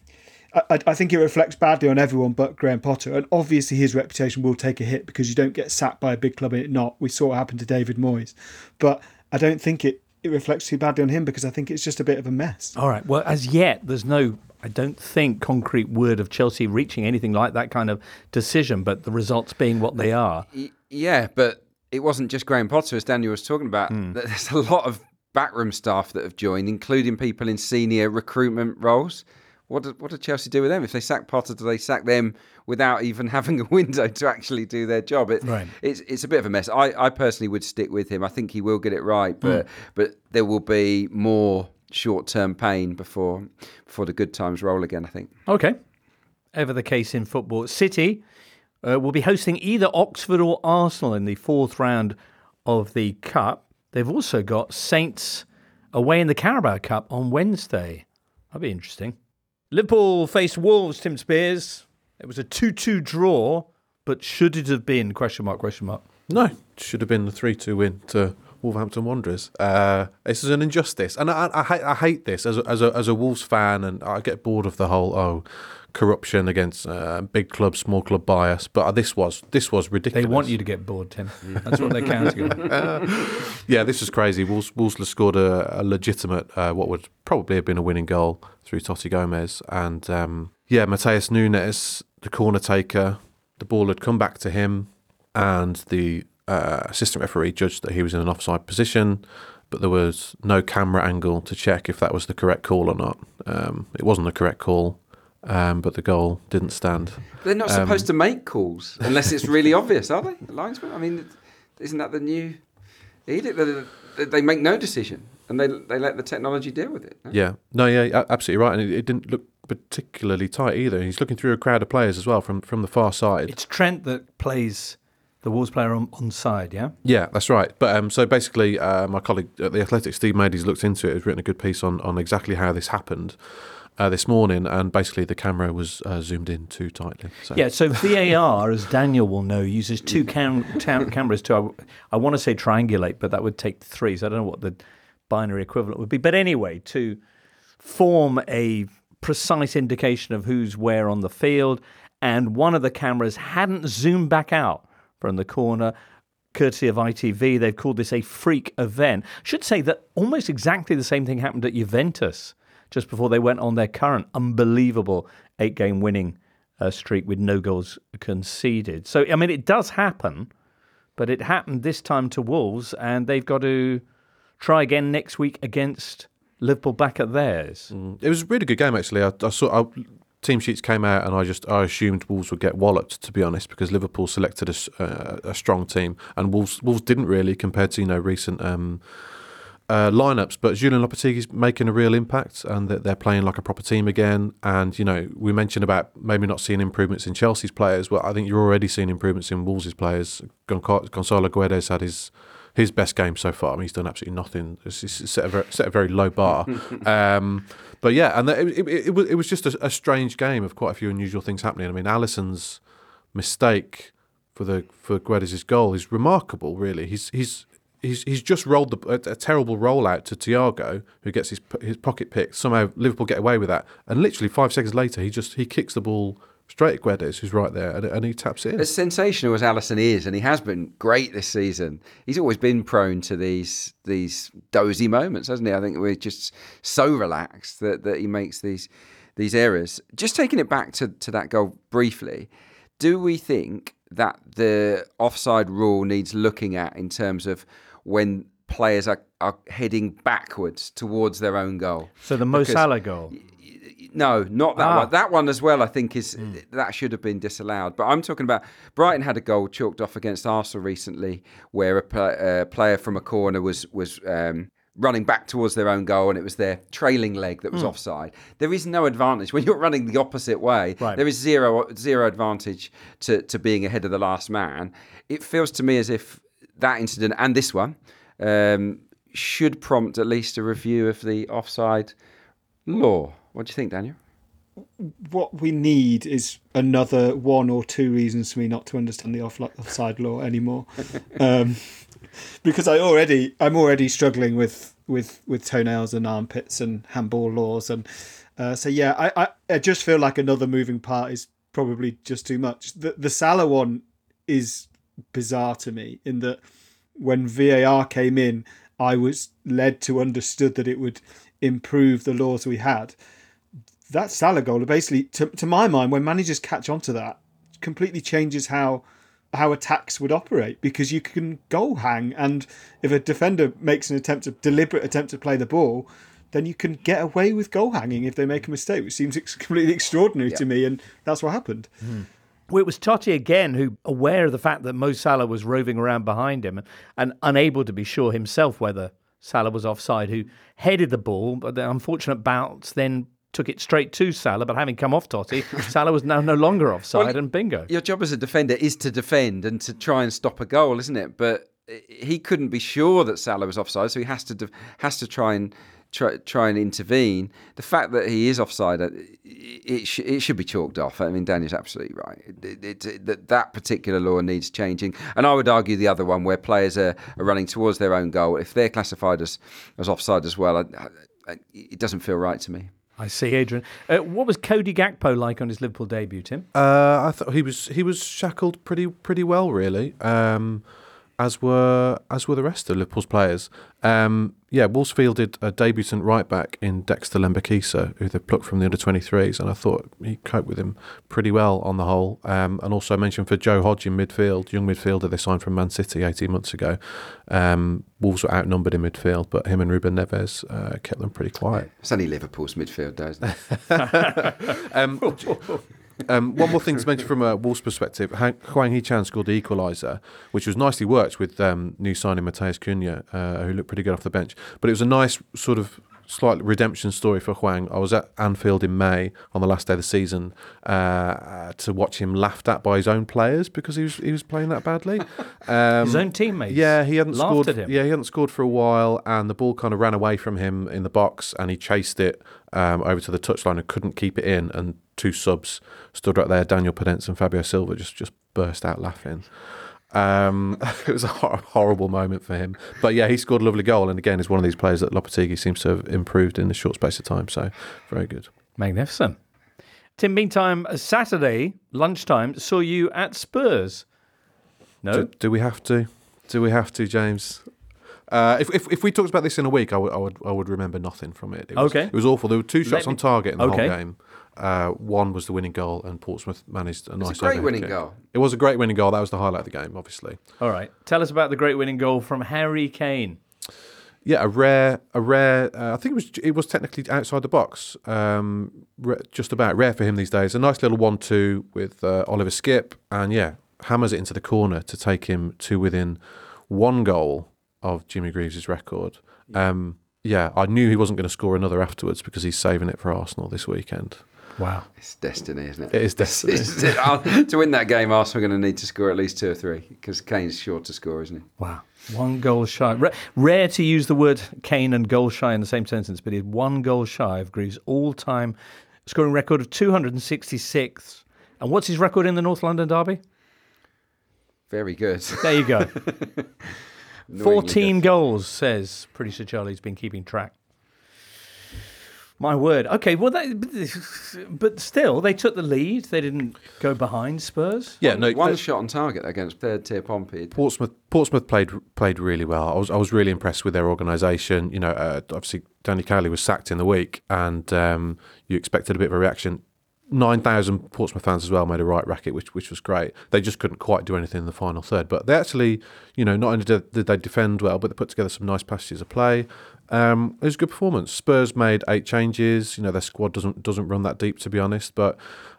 [SPEAKER 5] I, I think it reflects badly on everyone but Graham Potter. And obviously his reputation will take a hit because you don't get sacked by a big club and it not. We saw what happened to David Moyes. But I don't think it, it reflects too badly on him because I think it's just a bit of a mess.
[SPEAKER 2] All right. Well, as yet, there's no... I don't think concrete word of Chelsea reaching anything like that kind of decision, but the results being what they are.
[SPEAKER 4] Yeah, but it wasn't just Graham Potter, as Daniel was talking about. Mm. There's a lot of backroom staff that have joined, including people in senior recruitment roles. What do, what did Chelsea do with them? If they sack Potter, do they sack them without even having a window to actually do their job? It,
[SPEAKER 2] right.
[SPEAKER 4] It's it's a bit of a mess. I, I personally would stick with him. I think he will get it right, but mm. but there will be more short-term pain before before the good times roll again, I think.
[SPEAKER 2] Okay. Ever the case in football. City Uh, will be hosting either Oxford or Arsenal in the fourth round of the Cup. They've also got Saints away in the Carabao Cup on Wednesday. That'll be interesting. Liverpool faced Wolves, Tim Spears. It was a two-two draw, but should it have been, question mark, question mark?
[SPEAKER 1] No, it should have been the three two win to Wolverhampton Wanderers. Uh, this is an injustice. And I, I, hate, I hate this as a, as, a, as a Wolves fan, and I get bored of the whole, oh, corruption against uh, big club, small club bias. But this was this was ridiculous.
[SPEAKER 2] They want you to get bored, Tim. That's what they're counting on.
[SPEAKER 1] Uh, yeah, this was crazy. Wolves, Wolves scored a, a legitimate, uh, what would probably have been a winning goal through Totti Gomez. And um, yeah, Mateus Nunes, the corner taker, the ball had come back to him, and the uh, assistant referee judged that he was in an offside position, but there was no camera angle to check if that was the correct call or not. Um, it wasn't the correct call. Um, but the goal didn't stand.
[SPEAKER 4] They're not
[SPEAKER 1] um,
[SPEAKER 4] supposed to make calls unless it's really obvious, are they? The linesmen? I mean, isn't that the new edict? They, they make no decision and they they let the technology deal with it. No?
[SPEAKER 1] Yeah, no, yeah, absolutely right. And it, it didn't look particularly tight either. He's looking through a crowd of players as well from, from the far side.
[SPEAKER 2] It's Trent that plays the Wolves player on, on side, yeah?
[SPEAKER 1] Yeah, that's right. But um, so basically, uh, my colleague at The Athletic, Steve Madies, looked into it. Has written a good piece on, on exactly how this happened. Uh, this morning, and basically the camera was uh, zoomed in too tightly. So.
[SPEAKER 2] Yeah, so V A R, as Daniel will know, uses two cam- ta- cameras to, I, I want to say triangulate, but that would take three, so I don't know what the binary equivalent would be. But anyway, to form a precise indication of who's where on the field, and one of the cameras hadn't zoomed back out from the corner, courtesy of I T V. They've called this a freak event. I should say that almost exactly the same thing happened at Juventus just before they went on their current unbelievable eight-game winning uh, streak with no goals conceded. So, I mean, it does happen, but it happened this time to Wolves, and they've got to try again next week against Liverpool back at theirs.
[SPEAKER 1] Mm. It was a really good game, actually. I, I saw I, team sheets came out, and I just I assumed Wolves would get walloped, to be honest, because Liverpool selected a, uh, a strong team, and Wolves Wolves didn't really, compared to you know recent. Um, Uh, lineups, but Julian Lopetegui's making a real impact, and that they're playing like a proper team again. And you know, we mentioned about maybe not seeing improvements in Chelsea's players. Well, I think you're already seeing improvements in Wolves' players. Gon- Gonzalo Guedes had his his best game so far. I mean, he's done absolutely nothing. It's, it's set, a very, set a very low bar. um, but yeah, and it, it, it, was, it was just a, a strange game of quite a few unusual things happening. I mean, Alisson's mistake for the for Guedes' goal is remarkable. Really, he's he's. He's he's just rolled the, a, a terrible rollout to Thiago, who gets his his pocket picked. Somehow Liverpool get away with that, and literally five seconds later, he just he kicks the ball straight at Guedes, who's right there, and, and he taps it in.
[SPEAKER 4] As sensational as Alisson is, and he has been great this season, he's always been prone to these these dozy moments, hasn't he? I think we're just so relaxed that, that he makes these these errors. Just taking it back to, to that goal briefly, do we think that the offside rule needs looking at in terms of when players are, are heading backwards towards their own goal?
[SPEAKER 2] So the Mo
[SPEAKER 4] Because,
[SPEAKER 2] Salah goal?
[SPEAKER 4] No, not that
[SPEAKER 2] Ah.
[SPEAKER 4] one. That one as well, I think, is mm. that should have been disallowed. But I'm talking about Brighton had a goal chalked off against Arsenal recently, where a pl- uh, player from a corner was was um, running back towards their own goal, and it was their trailing leg that was mm. offside. There is no advantage when you're running the opposite way.
[SPEAKER 2] Right.
[SPEAKER 4] There is zero zero advantage to to being ahead of the last man. It feels to me as if that incident and this one um, should prompt at least a review of the offside law. What do you think, Daniel?
[SPEAKER 5] What we need is another one or two reasons for me not to understand the off- offside law anymore, um, because I already I'm already struggling with with, with toenails and armpits and handball laws, and uh, so yeah, I, I I just feel like another moving part is probably just too much. The the Salah one is bizarre to me in that when V A R came in, I was led to understood that it would improve the laws we had. That Salah goal, basically, to, to my mind, when managers catch on to that, completely changes how how attacks would operate, because you can goal hang, and if a defender makes an attempt, a deliberate attempt to play the ball, then you can get away with goal hanging if they make a mistake, which seems ex- completely extraordinary
[SPEAKER 4] yeah.
[SPEAKER 5] to me, and that's what happened.
[SPEAKER 2] Mm. Well, it was Totti again who, aware of the fact that Mo Salah was roving around behind him and, and unable to be sure himself whether Salah was offside, who headed the ball, but the unfortunate bounce then took it straight to Salah, but having come off Totti, Salah was now no longer offside, well, and bingo.
[SPEAKER 4] Your job as a defender is to defend and to try and stop a goal, isn't it? But he couldn't be sure that Salah was offside, so he has to de- has to try and try, try and intervene. The fact that he is offside, it, it, sh- it should be chalked off. I mean, Daniel's absolutely right. It, it, it, that, that particular law needs changing. And I would argue the other one, where players are, are running towards their own goal, if they're classified as, as offside as well, I, I, it doesn't feel right to me.
[SPEAKER 2] I see, Adrian. Uh, what was Cody Gakpo like on his Liverpool debut, Tim?
[SPEAKER 1] Uh, I thought he was he was shackled pretty pretty well, really. Um, as were as were the rest of Liverpool's players. Um, yeah, Wolves fielded a debutant right back in Dexter Lembakisa, who they plucked from the under twenty-threes, and I thought he coped with him pretty well on the whole. Um, and also I mentioned for Joe Hodge in midfield, young midfielder they signed from Man City eighteen months ago. Um, Wolves were outnumbered in midfield, but him and Ruben Neves uh, kept them pretty quiet.
[SPEAKER 4] It's only Liverpool's midfield, though, isn't it?
[SPEAKER 1] um, Um, one more thing to mention from a Wolves perspective, Hwang Hee-chan scored the equaliser, which was nicely worked with um, new signing Matheus Cunha, uh, who looked pretty good off the bench. But it was a nice sort of slight redemption story for Hwang. I was at Anfield in May on the last day of the season uh, to watch him laughed at by his own players because he was he was playing that badly. Um,
[SPEAKER 2] his own teammates.
[SPEAKER 1] Yeah, he hadn't
[SPEAKER 2] laughed
[SPEAKER 1] scored.
[SPEAKER 2] At him.
[SPEAKER 1] Yeah, he hadn't scored for a while, and the ball kind of ran away from him in the box, and he chased it um, over to the touchline and couldn't keep it in. And two subs stood right there, Daniel Podence and Fabio Silva, just just burst out laughing. Um, it was a hor- horrible moment for him. But yeah, he scored a lovely goal, and again, is one of these players that Lopetegui seems to have improved in a short space of time. So very good.
[SPEAKER 2] Magnificent. Tim, meantime, Saturday lunchtime saw you at Spurs. No?
[SPEAKER 1] Do, do we have to? Do we have to, James? Uh, if, if if we talked about this in a week, I would I would I would remember nothing from it. It was,
[SPEAKER 2] okay.
[SPEAKER 1] It was awful. There were two shots
[SPEAKER 2] me,
[SPEAKER 1] on target in the
[SPEAKER 2] okay.
[SPEAKER 1] whole game. Uh, one was the winning goal, and Portsmouth managed a nice.
[SPEAKER 4] It's a great winning
[SPEAKER 1] kick.
[SPEAKER 4] goal.
[SPEAKER 1] It was a great winning goal. That was the highlight of the game, obviously.
[SPEAKER 2] All right, tell us about the great winning goal from Harry Kane.
[SPEAKER 1] Yeah, a rare, a rare. Uh, I think it was it was technically outside the box, um, re- just about rare for him these days. A nice little one-two with uh, Oliver Skipp, and yeah, hammers it into the corner to take him to within one goal of Jimmy Greaves' record. Um, yeah, I knew he wasn't going to score another afterwards because he's saving it for Arsenal this weekend.
[SPEAKER 2] Wow.
[SPEAKER 4] It's destiny, isn't it?
[SPEAKER 1] It is destiny.
[SPEAKER 4] It's, it's, to win that game, Arsenal are going to need to score at least two or three because Kane's sure to score, isn't he?
[SPEAKER 2] Wow. One goal shy. R- rare to use the word Kane and goal shy in the same sentence, but he's one goal shy of Greaves' all-time scoring record of two hundred sixty-six. And what's his record in the North London derby?
[SPEAKER 4] Very good.
[SPEAKER 2] There you go. fourteen goals, says Producer Charlie's been keeping track. My word. Okay, well, that, but still, they took the lead. They didn't go behind Spurs.
[SPEAKER 1] Yeah, no,
[SPEAKER 4] one
[SPEAKER 1] uh,
[SPEAKER 4] shot on target against third tier Pompey.
[SPEAKER 1] Portsmouth Portsmouth played played really well. I was I was really impressed with their organisation. You know, uh, obviously Danny Cowley was sacked in the week, and um, you expected a bit of a reaction. nine thousand Portsmouth fans as well made a right racket, which which was great. They just couldn't quite do anything in the final third. But they actually, you know, not only did, did they defend well, but they put together some nice passages of play. Um, it was a good performance. Spurs made eight changes. You know, their squad doesn't doesn't run that deep, to be honest. But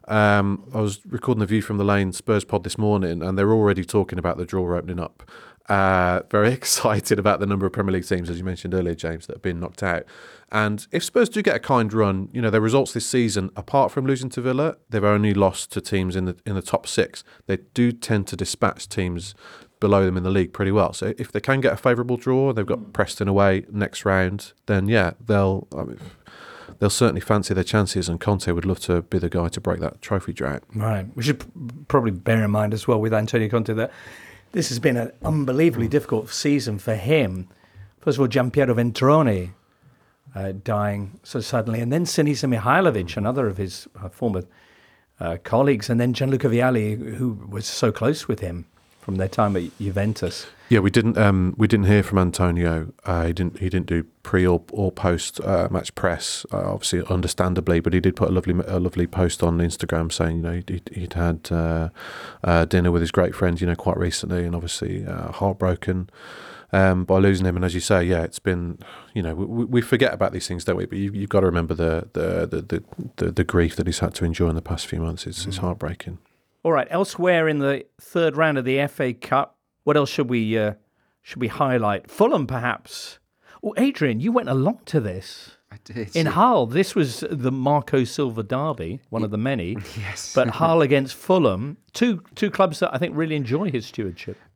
[SPEAKER 1] um, I was recording the View from the Lane Spurs pod this morning, and they're already talking about the draw opening up. Uh, very excited about the number of Premier League teams, as you mentioned earlier, James, that have been knocked out. And if Spurs do get a kind run, you know, their results this season, apart from losing to Villa, they've only lost to teams in the in the top six. They do tend to dispatch teams below them in the league pretty well. So if they can get a favourable draw, they've got Preston away next round, then yeah, they'll I mean, they'll certainly fancy their chances, and Conte would love to be the guy to break that trophy drought.
[SPEAKER 2] Right. We should probably bear in mind as well with Antonio Conte that this has been an unbelievably difficult season for him. First of all, Gianpiero Ventrone uh, dying so suddenly, and then Sinisa Mihailovic, another of his uh, former uh, colleagues, and then Gianluca Vialli, who was so close with him from their time at Juventus.
[SPEAKER 1] Yeah, we didn't um, we didn't hear from Antonio. Uh, he didn't he didn't do pre or, or post uh, match press, uh, obviously, understandably. But he did put a lovely a lovely post on Instagram saying, you know, he'd, he'd had uh, uh, dinner with his great friend, you know, quite recently, and obviously uh, heartbroken um, by losing him. And as you say, yeah, it's been, you know, we, we forget about these things, don't we? But you, you've got to remember the the, the the the the grief that he's had to endure in the past few months. It's, mm. it's heartbreaking.
[SPEAKER 2] All right, elsewhere in the third round of the F A Cup, what else should we uh, should we highlight? Fulham, perhaps. Oh, Adrian, you went along to this.
[SPEAKER 4] I did.
[SPEAKER 2] In Hull, this was the Marco Silva derby, one of the many.
[SPEAKER 4] Yes.
[SPEAKER 2] But Hull against Fulham, two two clubs that I think really enjoy his stewardship.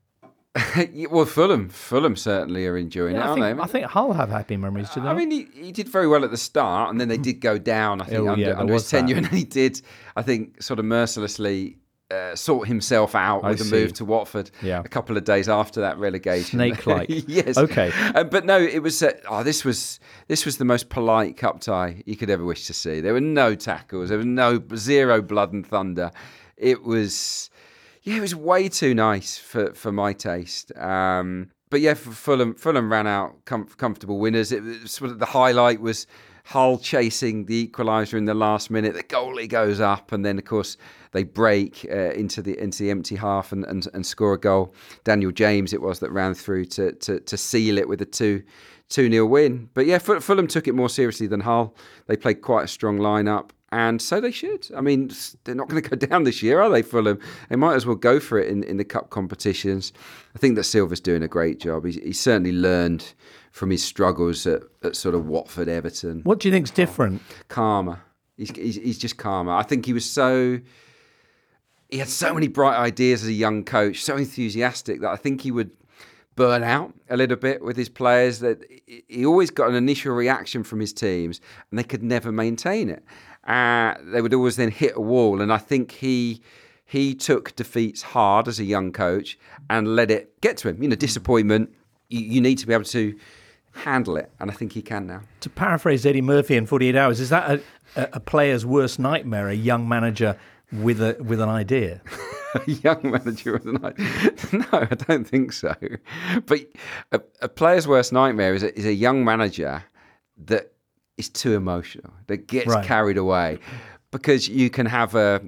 [SPEAKER 4] Well, Fulham, Fulham certainly are enjoying
[SPEAKER 2] Yeah,
[SPEAKER 4] it,
[SPEAKER 2] I,
[SPEAKER 4] aren't
[SPEAKER 2] think,
[SPEAKER 4] they?
[SPEAKER 2] I think Hull have happy memories to them.
[SPEAKER 4] I mean, he, he did very well at the start, and then they did go down. I think
[SPEAKER 2] Oh,
[SPEAKER 4] under,
[SPEAKER 2] yeah, there
[SPEAKER 4] under his
[SPEAKER 2] was that.
[SPEAKER 4] tenure, and he did, I think, sort of mercilessly uh, sort himself out
[SPEAKER 2] I
[SPEAKER 4] with a
[SPEAKER 2] see.
[SPEAKER 4] move to Watford.
[SPEAKER 2] Yeah.
[SPEAKER 4] A couple of days after that relegation,
[SPEAKER 2] Snake-like.
[SPEAKER 4] yes.
[SPEAKER 2] Okay.
[SPEAKER 4] Uh, but no, it was. Uh, oh, this was this was the most polite cup tie you could ever wish to see. There were no tackles. There was no zero blood and thunder. It was. Yeah, it was way too nice for, for my taste. Um, but yeah, for Fulham, Fulham ran out com- comfortable winners. It was sort of the highlight was Hull chasing the equaliser in the last minute. The goalie goes up, and then of course they break uh, into the into the empty half and, and, and score a goal. Daniel James it was that ran through to to, to seal it with a two. two nil win. But yeah, Fulham took it more seriously than Hull. They played quite a strong lineup, and so they should. I mean, they're not going to go down this year, are they, Fulham? They might as well go for it in, in the cup competitions. I think that Silva's doing a great job. He's, he's certainly learned from his struggles at, at sort of Watford, Everton.
[SPEAKER 2] What do you think's different?
[SPEAKER 4] Calmer. He's, he's, he's just calmer. I think he was so... He had so many bright ideas as a young coach, so enthusiastic that I think he would burn out a little bit with his players, that he always got an initial reaction from his teams and they could never maintain it. Uh, they would always then hit a wall. And I think he he took defeats hard as a young coach and let it get to him. You know, disappointment, you, you need to be able to handle it. And I think he can now.
[SPEAKER 2] To paraphrase Eddie Murphy in forty-eight hours, is that a, a, a player's worst nightmare, a young manager with a with an idea?
[SPEAKER 4] A young manager with an idea? No, I don't think so. But a, a player's worst nightmare is a, is a young manager that is too emotional, that gets
[SPEAKER 2] Right.
[SPEAKER 4] carried away, because you can have a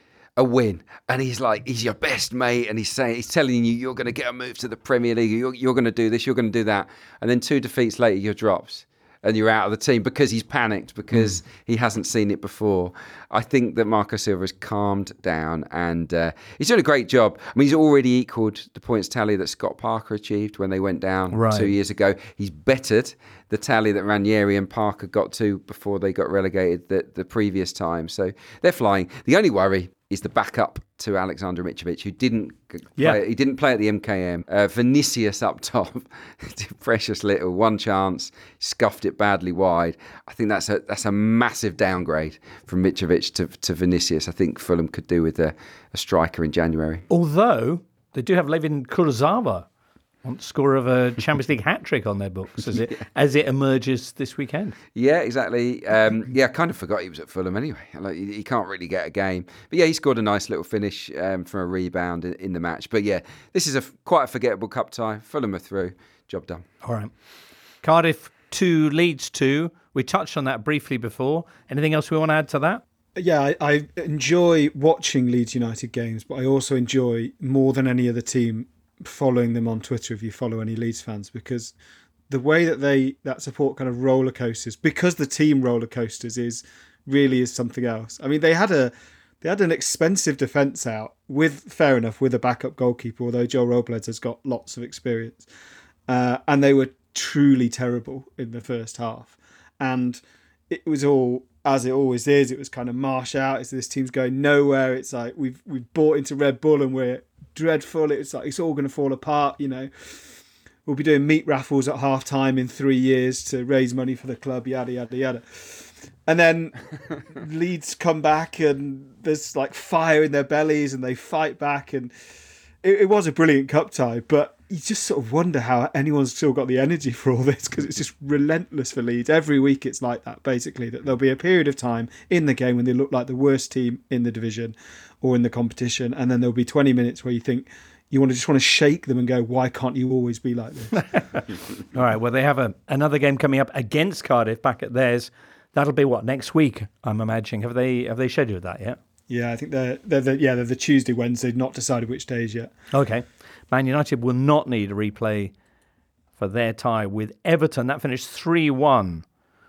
[SPEAKER 4] a win and he's like, he's your best mate, and he's saying, he's telling you you're going to get a move to the Premier League, you're, you're going to do this, you're going to do that, and then two defeats later you're dropped and you're out of the team because he's panicked, because mm. he hasn't seen it before. I think that Marco Silva has calmed down, and uh, he's doing a great job. I mean, he's already equalled the points tally that Scott Parker achieved when they went down
[SPEAKER 2] right.
[SPEAKER 4] two years ago. He's bettered the tally that Ranieri and Parker got to before they got relegated the, the previous time. So they're flying. The only worry is the backup to Alexander Mitrovic, who didn't play,
[SPEAKER 2] yeah.
[SPEAKER 4] he didn't play at the M K M. Uh, Vinicius up top, precious little, one chance, scuffed it badly wide. I think that's a that's a massive downgrade from Mitrovic to, to Vinicius. I think Fulham could do with a, a striker in January.
[SPEAKER 2] Although they do have Levin Kurzawa, on score of a Champions League hat-trick on their books as it yeah. as it emerges this weekend.
[SPEAKER 4] Yeah, exactly. Um, yeah, I kind of forgot he was at Fulham anyway. Like, he, he can't really get a game. But yeah, he scored a nice little finish um, from a rebound in, in the match. But yeah, this is a quite a forgettable cup tie. Fulham are through. Job done.
[SPEAKER 2] All right. Cardiff two, Leeds two. We touched on that briefly before. Anything else we want to add to that?
[SPEAKER 5] Yeah, I, I enjoy watching Leeds United games, but I also enjoy, more than any other team, following them on Twitter if you follow any Leeds fans, because the way that they that support kind of roller coasters, because the team roller coasters is really is something else. I mean, they had a they had an expensive defence out with, fair enough, with a backup goalkeeper, although Joel Robles has got lots of experience, uh, and they were truly terrible in the first half, and it was all, as it always is, it was kind of marsh out. It's this team's going nowhere. It's like we've we've bought into Red Bull and we're dreadful. It's like it's all going to fall apart. You know, we'll be doing meat raffles at half time in three years to raise money for the club. Yada yada yada. And then Leeds come back and there's like fire in their bellies and they fight back, and it, it was a brilliant cup tie. But you just sort of wonder how anyone's still got the energy for all this, because it's just relentless for Leeds. Every week it's like that, basically, that there'll be a period of time in the game when they look like the worst team in the division or in the competition, and then there'll be twenty minutes where you think you want to just want to shake them and go, why can't you always be like this?
[SPEAKER 2] All right, well, they have a, another game coming up against Cardiff back at theirs. That'll be what, next week, I'm imagining. Have they have they scheduled that yet?
[SPEAKER 5] Yeah, I think they're, they're the, yeah, they're the Tuesday, Wednesday, not decided which days yet.
[SPEAKER 2] Okay. Man United will not need a replay for their tie with Everton. That finished three one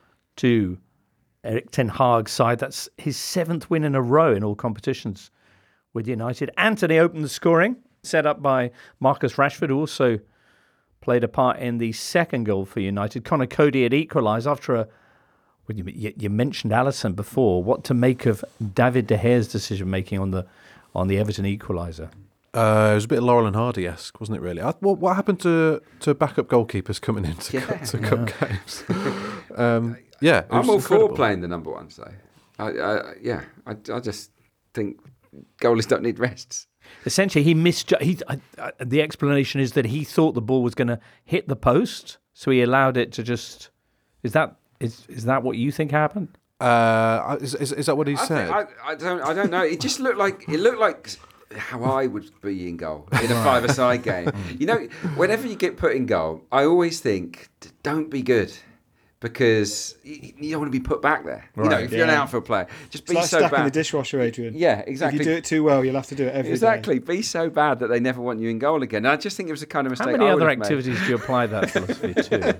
[SPEAKER 2] to Erik ten Hag's side. That's his seventh win in a row in all competitions with United. Anthony opened the scoring, set up by Marcus Rashford, who also played a part in the second goal for United. Conor Cody had equalised after a... Well, you, you mentioned Alisson before. What to make of David De Gea's decision-making on the on the Everton equaliser?
[SPEAKER 1] Uh, it was a bit Laurel and Hardy-esque, wasn't it, really? I, what, what happened to, to backup goalkeepers coming in to,
[SPEAKER 4] Yeah.
[SPEAKER 1] cut, to cut games? um, yeah, it
[SPEAKER 4] I'm
[SPEAKER 1] was
[SPEAKER 4] all
[SPEAKER 1] incredible.
[SPEAKER 4] for playing the number ones, though. I, I, yeah, I, I just think goalies don't need rests.
[SPEAKER 2] Essentially, he misjudged. He, I, I, the explanation is that he thought the ball was going to hit the post, so he allowed it to just. Is that is is that what you think happened?
[SPEAKER 1] Uh, is, is, is that what he
[SPEAKER 4] I,
[SPEAKER 1] said?
[SPEAKER 4] think, I, I don't. I don't know. It just looked like it looked like how I would be in goal in a five-a-side game. You know, whenever you get put in goal, I always think, don't be good. Because you you don't want to be put back there. You know,
[SPEAKER 5] Right,
[SPEAKER 4] if you're an
[SPEAKER 5] yeah.
[SPEAKER 4] outfield player, just
[SPEAKER 5] It's
[SPEAKER 4] be
[SPEAKER 5] like
[SPEAKER 4] so
[SPEAKER 5] stacking
[SPEAKER 4] bad.
[SPEAKER 5] the dishwasher, Adrian.
[SPEAKER 4] Yeah, exactly.
[SPEAKER 5] If you do it too well, you'll have to do it every day.
[SPEAKER 4] Exactly. Be so bad that they never want you in goal again. And I just think it was the kind of mistake
[SPEAKER 2] How many
[SPEAKER 4] I would
[SPEAKER 2] other
[SPEAKER 4] have made.
[SPEAKER 2] activities do you apply that philosophy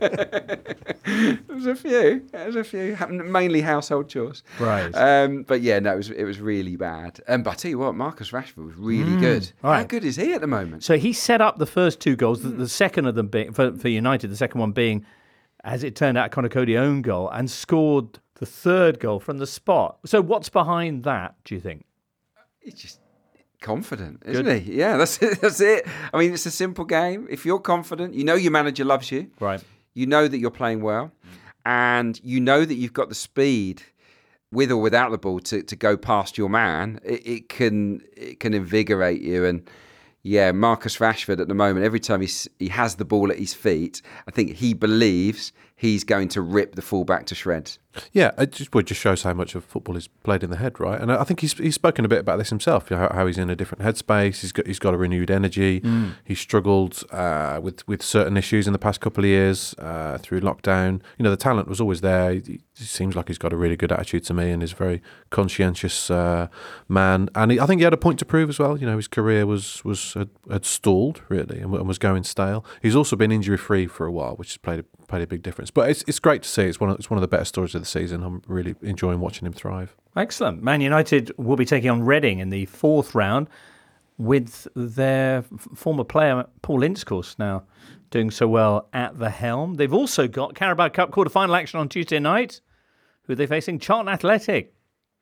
[SPEAKER 2] to?
[SPEAKER 4] There's a few. There's a few. Mainly household chores.
[SPEAKER 2] Right.
[SPEAKER 4] Um, but yeah, no, it was it was really bad. Um, but I tell you what, Marcus Rashford was really good. How
[SPEAKER 2] right.
[SPEAKER 4] good is he at the moment?
[SPEAKER 2] So he set up the first two goals. The, the second of them being for, for United. The second one being, as it turned out, Conor Coady own goal, and scored the third goal from the spot. So what's behind that, do you think?
[SPEAKER 4] He's just confident, isn't he? Yeah, that's it. That's it. I mean, it's a simple game. If you're confident, you know your manager loves you.
[SPEAKER 2] Right.
[SPEAKER 4] You know that you're playing well, and you know that you've got the speed, with or without the ball, to, to go past your man. It, it can it can invigorate you. And yeah, Marcus Rashford at the moment, every time he's, he has the ball at his feet, I think he believes he's going to rip the fullback to shreds.
[SPEAKER 1] Yeah, it just, well, it just shows how much of football is played in the head, right? And I think he's he's spoken a bit about this himself, you know, how, how he's in a different headspace. He's got he's got a renewed energy. Mm. He struggled uh, with with certain issues in the past couple of years uh, through lockdown. You know, the talent was always there. He, he seems like he's got a really good attitude to me, and is a very conscientious uh, man. And he, I think he had a point to prove as well. You know, his career was was had, had stalled really, and, and was going stale. He's also been injury free for a while, which has played a, played a big difference. But it's it's great to see. It's one of, it's one of the better stories of the season. I'm really enjoying watching him thrive.
[SPEAKER 2] Excellent. Man United will be taking on Reading in the fourth round with their f- former player, Paul Ince, of course, now doing so well at the helm. They've also got Carabao Cup quarter-final action on Tuesday night. Who are they facing? Charlton Athletic.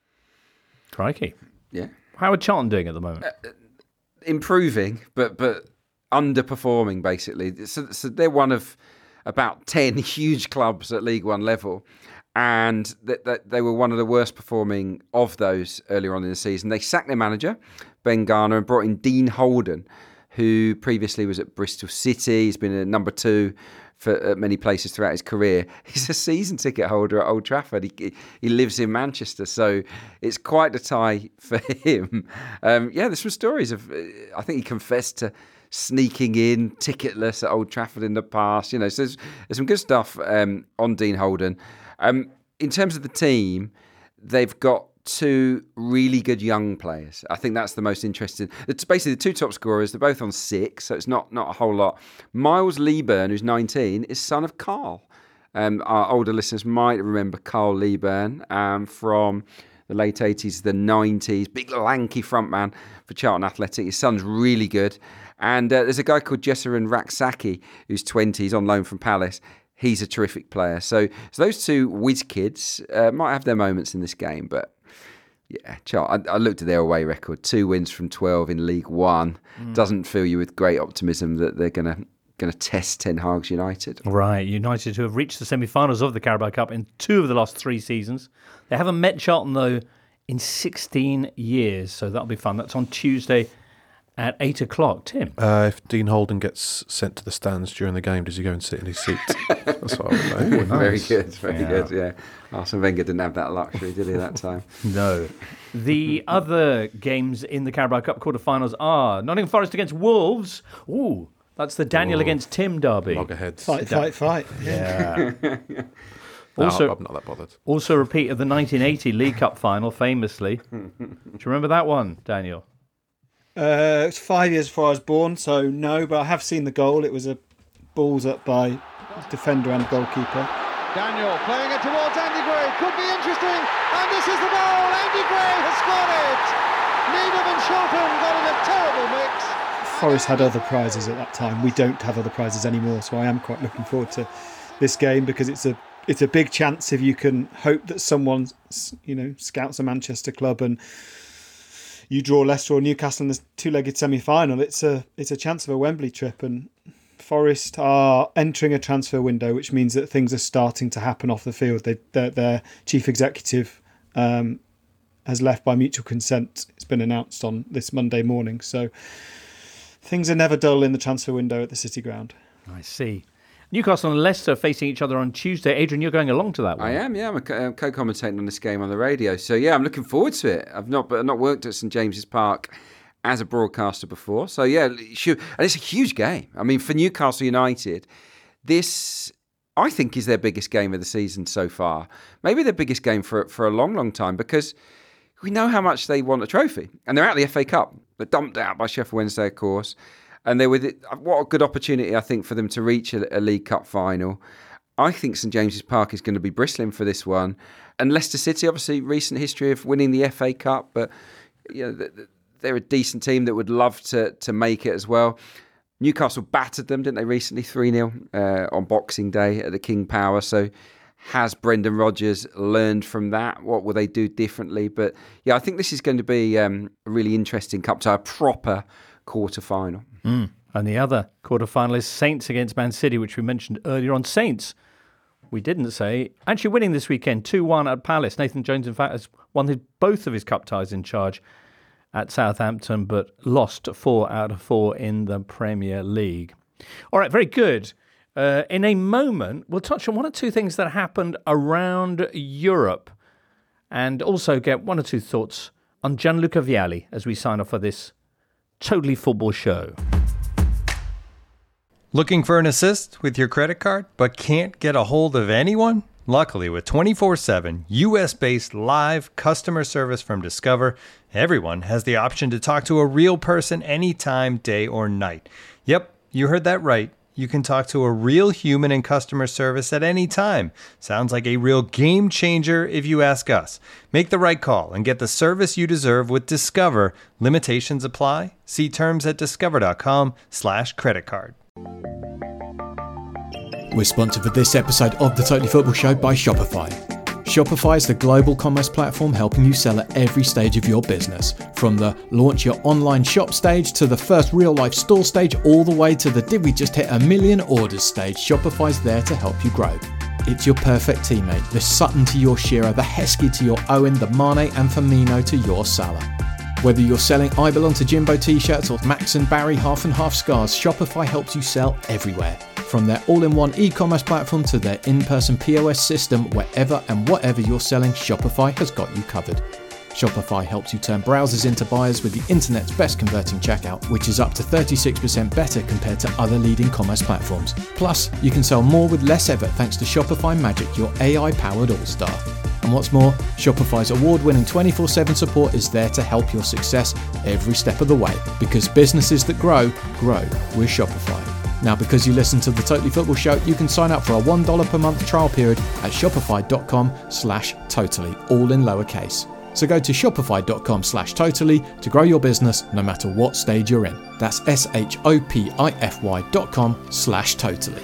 [SPEAKER 2] Crikey.
[SPEAKER 4] Yeah.
[SPEAKER 2] How are Charlton doing at the moment?
[SPEAKER 4] Uh, improving, but but underperforming, basically. So, so they're one of about ten huge clubs at League One level. And that th- they were one of the worst performing of those earlier on in the season. They sacked their manager, Ben Garner, and brought in Dean Holden, who previously was at Bristol City. He's been a number two for uh, many places throughout his career. He's a season ticket holder at Old Trafford. He he lives in Manchester, so it's quite a tie for him. Um, yeah, there's some stories of. Uh, I think he confessed to sneaking in ticketless at Old Trafford in the past. You know, so there's, there's some good stuff um, on Dean Holden. Um, in terms of the team, they've got two really good young players. I think that's the most interesting. It's basically the two top scorers. They're both on six, so it's not not a whole lot. Miles Leaburn, who's nineteen, is son of Carl. Um, our older listeners might remember Carl Leaburn um, from the late eighties, the nineties. Big lanky frontman for Charlton Athletic. His son's really good. And uh, there's a guy called Jesserin Raksaki, who's twenty. He's on loan from Palace. He's a terrific player. So, so those two whiz kids uh, might have their moments in this game, but yeah, Charlton, I, I looked at their away record: two wins from twelve in League One. Mm. Doesn't fill you with great optimism that they're going to going to test Ten Hag's United.
[SPEAKER 2] Right, United, who have reached the semi-finals of the Carabao Cup in two of the last three seasons. They haven't met Charlton though in sixteen years, so that'll be fun. That's on Tuesday at eight o'clock. Tim?
[SPEAKER 1] Uh, if Dean Holden gets sent to the stands during the game, does he go and sit in his seat? That's what I would know. Ooh, nice.
[SPEAKER 4] Very good, very
[SPEAKER 2] Yeah.
[SPEAKER 4] good, yeah. Arsene Wenger didn't have that luxury, did he, that time?
[SPEAKER 2] No. The other games in the Carabao Cup quarterfinals are Nottingham Forest against Wolves. Ooh, that's the Daniel
[SPEAKER 1] Ooh.
[SPEAKER 2] against Tim derby.
[SPEAKER 1] Loggerheads.
[SPEAKER 5] Fight, fight, fight.
[SPEAKER 2] Yeah.
[SPEAKER 1] No,
[SPEAKER 2] also,
[SPEAKER 1] I'm not that bothered.
[SPEAKER 2] also a repeat of the nineteen eighty League Cup final, famously. Do you remember that one, Daniel?
[SPEAKER 5] Uh, it's five years before I was born, so no, but I have seen the goal. It was a balls up by defender and goalkeeper.
[SPEAKER 8] Daniel playing it towards Andy Gray. Could be interesting. And this is the goal. Andy Gray has scored it. Needham and Shilton got in a terrible mix.
[SPEAKER 5] Forest had other prizes at that time. We don't have other prizes anymore, so I am quite looking forward to this game because it's a it's a big chance if you can hope that someone, you know, scouts a Manchester club and you draw Leicester or Newcastle in this two-legged semi-final, it's a it's a chance of a Wembley trip. And Forest are entering a transfer window, which means that things are starting to happen off the field. They, their, their chief executive um, has left by mutual consent. It's been announced on this Monday morning. So things are never dull in the transfer window at the City Ground.
[SPEAKER 2] I see. Newcastle and Leicester facing each other on Tuesday. Adrian, you're going along to that one.
[SPEAKER 4] I am, yeah. I'm, a co- I'm co-commentating on this game on the radio. So, yeah, I'm looking forward to it. I've not but I've not worked at St James's Park as a broadcaster before. So, yeah, it should, and it's a huge game. I mean, for Newcastle United, this, I think, is their biggest game of the season so far. Maybe their biggest game for, for a long, long time, because we know how much they want a trophy. And they're out of the F A Cup. They're dumped out by Sheffield Wednesday, of course. And they were what a good opportunity, I think, for them to reach a, a League Cup final. I think St James's Park is going to be bristling for this one. And Leicester City, obviously, recent history of winning the F A Cup, but you know, they're a decent team that would love to to make it as well. Newcastle battered them, didn't they, recently, three nil uh, on Boxing Day at the King Power. So has Brendan Rodgers learned from that? What will they do differently? But yeah, I think this is going to be um, a really interesting cup tie, a proper quarter-final.
[SPEAKER 2] Mm. And the other quarter-final is Saints against Man City, which we mentioned earlier on. Saints, we didn't say, actually winning this weekend, two one at Palace. Nathan Jones, in fact, has won his, both of his cup ties in charge at Southampton, but lost four out of four in the Premier League. All right, very good. Uh, in a moment, we'll touch on one or two things that happened around Europe and also get one or two thoughts on Gianluca Vialli as we sign off for this Totally Football show.
[SPEAKER 9] Looking for an assist with your credit card but can't get a hold of anyone? Luckily, with twenty-four seven U S-based live customer service from Discover, everyone has the option to talk to a real person anytime, day or night. Yep, you heard that right. You can talk to a real human in customer service at any time. Sounds like a real game changer if you ask us. Make the right call and get the service you deserve with Discover. Limitations apply. See terms at discover.com slash credit card.
[SPEAKER 6] We're sponsored for this episode of the Totally Football Show by Shopify. Shopify is the global commerce platform helping you sell at every stage of your business. From the launch your online shop stage to the first real life store stage, all the way to the did we just hit a million orders stage, Shopify's there to help you grow. It's your perfect teammate, the Sutton to your Shearer, the Heskey to your Owen, the Mane and Firmino to your Salah. Whether you're selling I Belong to Jimbo t-shirts or Max and Barry half and half scarves, Shopify helps you sell everywhere. From their all-in-one e-commerce platform to their in-person P O S system, wherever and whatever you're selling, Shopify has got you covered. Shopify helps you turn browsers into buyers with the internet's best converting checkout, which is up to thirty-six percent better compared to other leading commerce platforms. Plus, you can sell more with less effort thanks to Shopify Magic, your A I-powered all-star. And what's more, Shopify's award-winning twenty-four seven support is there to help your success every step of the way. Because businesses that grow, grow with Shopify. Now, because you listen to the Totally Football Show, you can sign up for a one dollar per month trial period at shopify.com slash totally, all in lowercase. So go to shopify.com slash totally to grow your business no matter what stage you're in. That's S-H-O-P-I-F-Y dot com slash totally.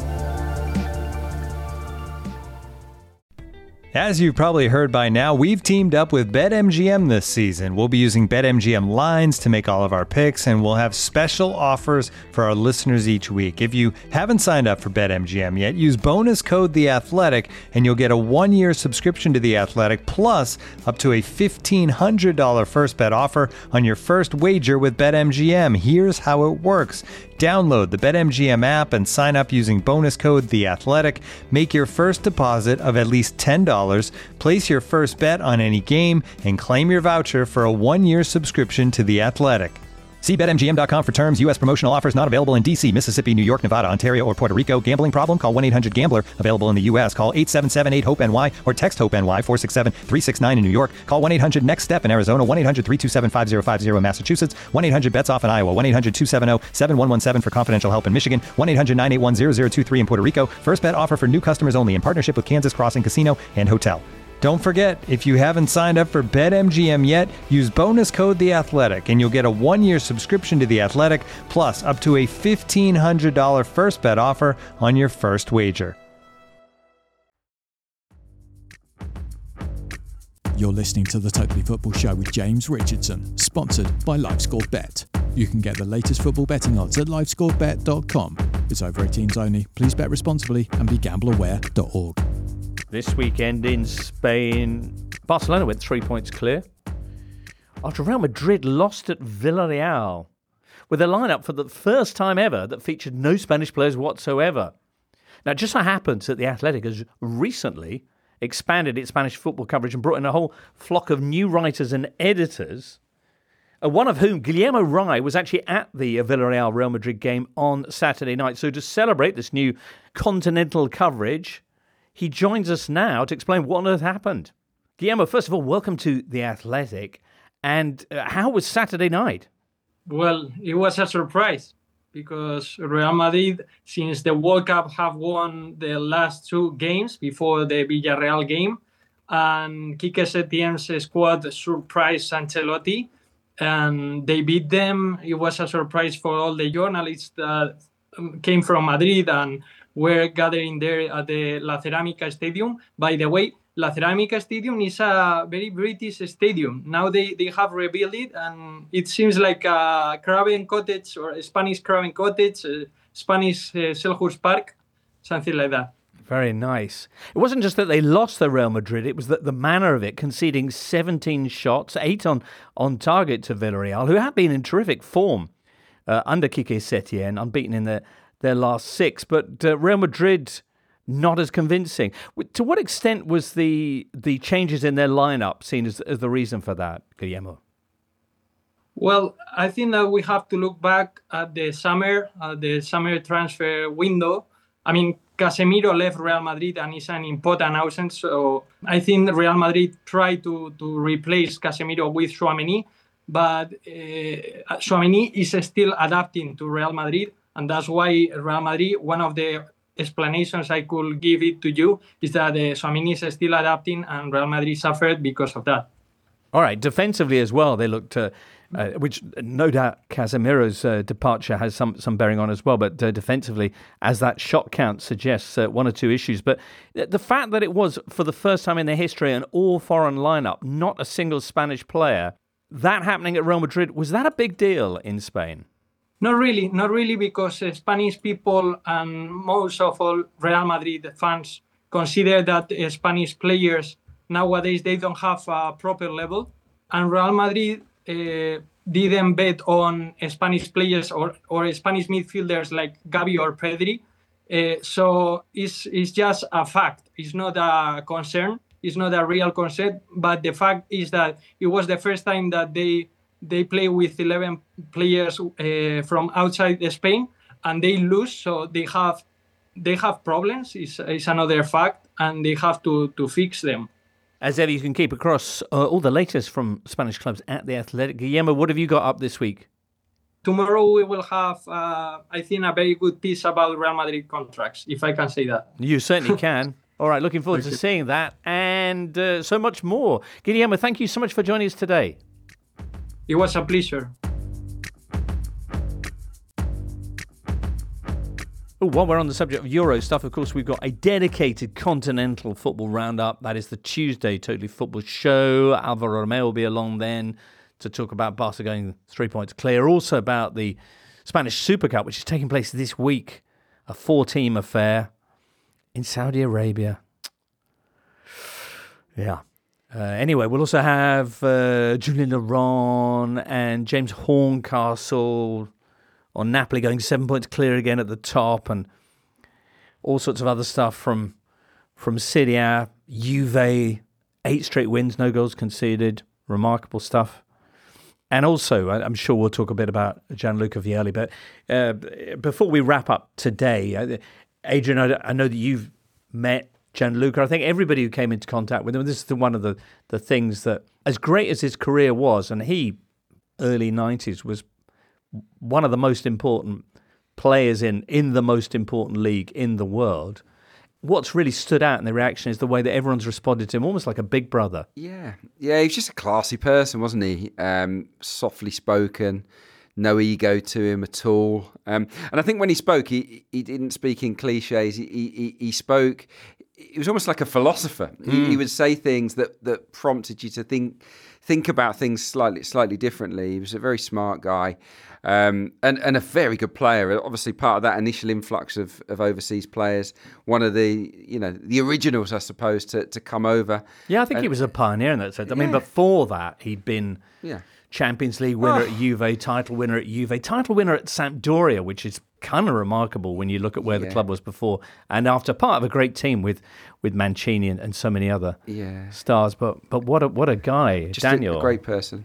[SPEAKER 9] As you've probably heard by now, we've teamed up with BetMGM this season. We'll be using BetMGM lines to make all of our picks, and we'll have special offers for our listeners each week. If you haven't signed up for BetMGM yet, use bonus code The Athletic, and you'll get a one-year subscription to The Athletic, plus up to a fifteen hundred dollars first bet offer on your first wager with BetMGM. Here's how it works. Download the BetMGM app and sign up using bonus code The Athletic. Make your first deposit of at least ten dollars, place your first bet on any game, and claim your voucher for a one-year subscription to The Athletic. See Bet M G M dot com for terms. U S promotional offers not available in D C, Mississippi, New York, Nevada, Ontario, or Puerto Rico. Gambling problem? Call one eight hundred gambler. Available in the U S. Call eight seven seven eight hope N Y or text HOPE-NY four six seven three six nine in New York. Call one eight hundred next step in Arizona. one eight hundred three two seven five zero five zero in Massachusetts. one eight hundred bets off in Iowa. one eight hundred two seven zero seven one one seven for confidential help in Michigan. one eight hundred nine eight one zero zero two three in Puerto Rico. First bet offer for new customers only in partnership with Kansas Crossing Casino and Hotel. Don't forget, if you haven't signed up for BetMGM yet, use bonus code The Athletic, and you'll get a one-year subscription to The Athletic, plus up to a fifteen hundred dollars first bet offer on your first wager.
[SPEAKER 6] You're listening to The Totally Football Show with James Richardson, sponsored by LiveScore Bet. You can get the latest football betting odds at live score bet dot com. It's over eighteens only. Please bet responsibly and be gamble aware dot org.
[SPEAKER 2] This weekend in Spain, Barcelona went three points clear after Real Madrid lost at Villarreal with a lineup for the first time ever that featured no Spanish players whatsoever. Now, it just so happens that the Athletic has recently expanded its Spanish football coverage and brought in a whole flock of new writers and editors, uh, one of whom, Guillermo Rai, was actually at the Villarreal Real Madrid game on Saturday night. So to celebrate this new continental coverage, he joins us now to explain what on earth happened. Guillermo, first of all, welcome to The Athletic. And uh, how was Saturday night?
[SPEAKER 10] Well, it was a surprise because Real Madrid, since the World Cup, have won the last two games before the Villarreal game. And Quique Setien's squad surprised Ancelotti and they beat them. It was a surprise for all the journalists that came from Madrid and were gathering there at the La Cerámica Stadium. By the way, La Cerámica Stadium is a very British stadium. Now they, they have rebuilt it, and it seems like a Craven Cottage or a Spanish Craven Cottage, a Spanish uh, Selhurst Park, something like that.
[SPEAKER 2] Very nice. It wasn't just that they lost the Real Madrid, it was that the manner of it, conceding seventeen shots, eight on, on target to Villarreal, who had been in terrific form uh, under Quique Setien, unbeaten in their, their last six. But uh, Real Madrid, not as convincing. To what extent was the the changes in their lineup seen as, as the reason for that, Guillermo?
[SPEAKER 10] Well, I think that we have to look back at the summer, at the summer transfer window. I mean, Casemiro left Real Madrid and is an important absence. So I think Real Madrid tried to, to replace Casemiro with Tchouaméni, but uh, Tchouaméni is still adapting to Real Madrid. And that's why Real Madrid, one of the explanations I could give it to you is that uh, Tchouaméni is still adapting and Real Madrid suffered because of that.
[SPEAKER 2] All right, defensively as well, they looked, uh, uh, which no doubt Casemiro's uh, departure has some, some bearing on as well, but uh, defensively, as that shot count suggests, uh, one or two issues. But the fact that it was, for the first time in their history, an all-foreign lineup, not a single Spanish player, that happening at Real Madrid, was that a big deal in Spain?
[SPEAKER 10] Not really, not really, because uh, Spanish people and most of all Real Madrid fans consider that uh, Spanish players nowadays, they don't have a proper level. And Real Madrid uh, didn't bet on uh, Spanish players or, or Spanish midfielders like Gavi or Pedri. Uh, so it's, it's just a fact. It's not a concern. It's not a real concern. But the fact is that it was the first time that they they play with eleven players uh, from outside Spain and they lose. So they have they have problems. It's, it's another fact, and they have to, to fix them.
[SPEAKER 2] As ever, you can keep across uh, all the latest from Spanish clubs at The Athletic. Guillermo, what have you got up this week?
[SPEAKER 10] Tomorrow we will have, uh, I think, a very good piece about Real Madrid contracts, if I can say that.
[SPEAKER 2] You certainly can. All right, looking forward to seeing that and uh, so much more. Guillermo, thank you so much for joining us today.
[SPEAKER 10] It was a pleasure.
[SPEAKER 2] Oh, while we're on the subject of Euro stuff, of course, we've got a dedicated continental football roundup. That is the Tuesday Totally Football Show. Alvaro Romeo will be along then to talk about Barca going three points clear. Also about the Spanish Super Cup, which is taking place this week. A four-team affair in Saudi Arabia. Yeah. Uh, anyway, we'll also have uh, Julian Laurent and James Horncastle on Napoli going seven points clear again at the top, and all sorts of other stuff from from Serie A, Juve, eight straight wins, no goals conceded, remarkable stuff. And also, I'm sure we'll talk a bit about Gianluca Vialli, but uh, before we wrap up today, Adrian, I know that you've met Gianluca. I think everybody who came into contact with him, this is the, one of the, the things that, as great as his career was, and he, early nineties, was one of the most important players in, in the most important league in the world. What's really stood out in the reaction is the way that everyone's responded to him, almost like a big brother.
[SPEAKER 4] Yeah, yeah, he was just a classy person, wasn't he? Um, softly spoken, no ego to him at all. Um, and I think when he spoke, he he didn't speak in cliches. He he, he spoke he was almost like a philosopher. Mm. He, he would say things that, that prompted you to think think about things slightly slightly differently. He was a very smart guy, um, and and a very good player. Obviously, part of that initial influx of, of overseas players. One of the you know the originals, I suppose, to, to come over.
[SPEAKER 2] Yeah, I think and, he was a pioneer in that sense. I yeah. mean, before that, he'd been yeah. Champions League winner oh. at Juve, title winner at Juve, title winner at Sampdoria, which is kind of remarkable when you look at where yeah. the club was before. And after part of a great team with, with Mancini and, and so many other yeah. stars. But but what a what a guy,
[SPEAKER 4] Just
[SPEAKER 2] Daniel.
[SPEAKER 4] A, a great person.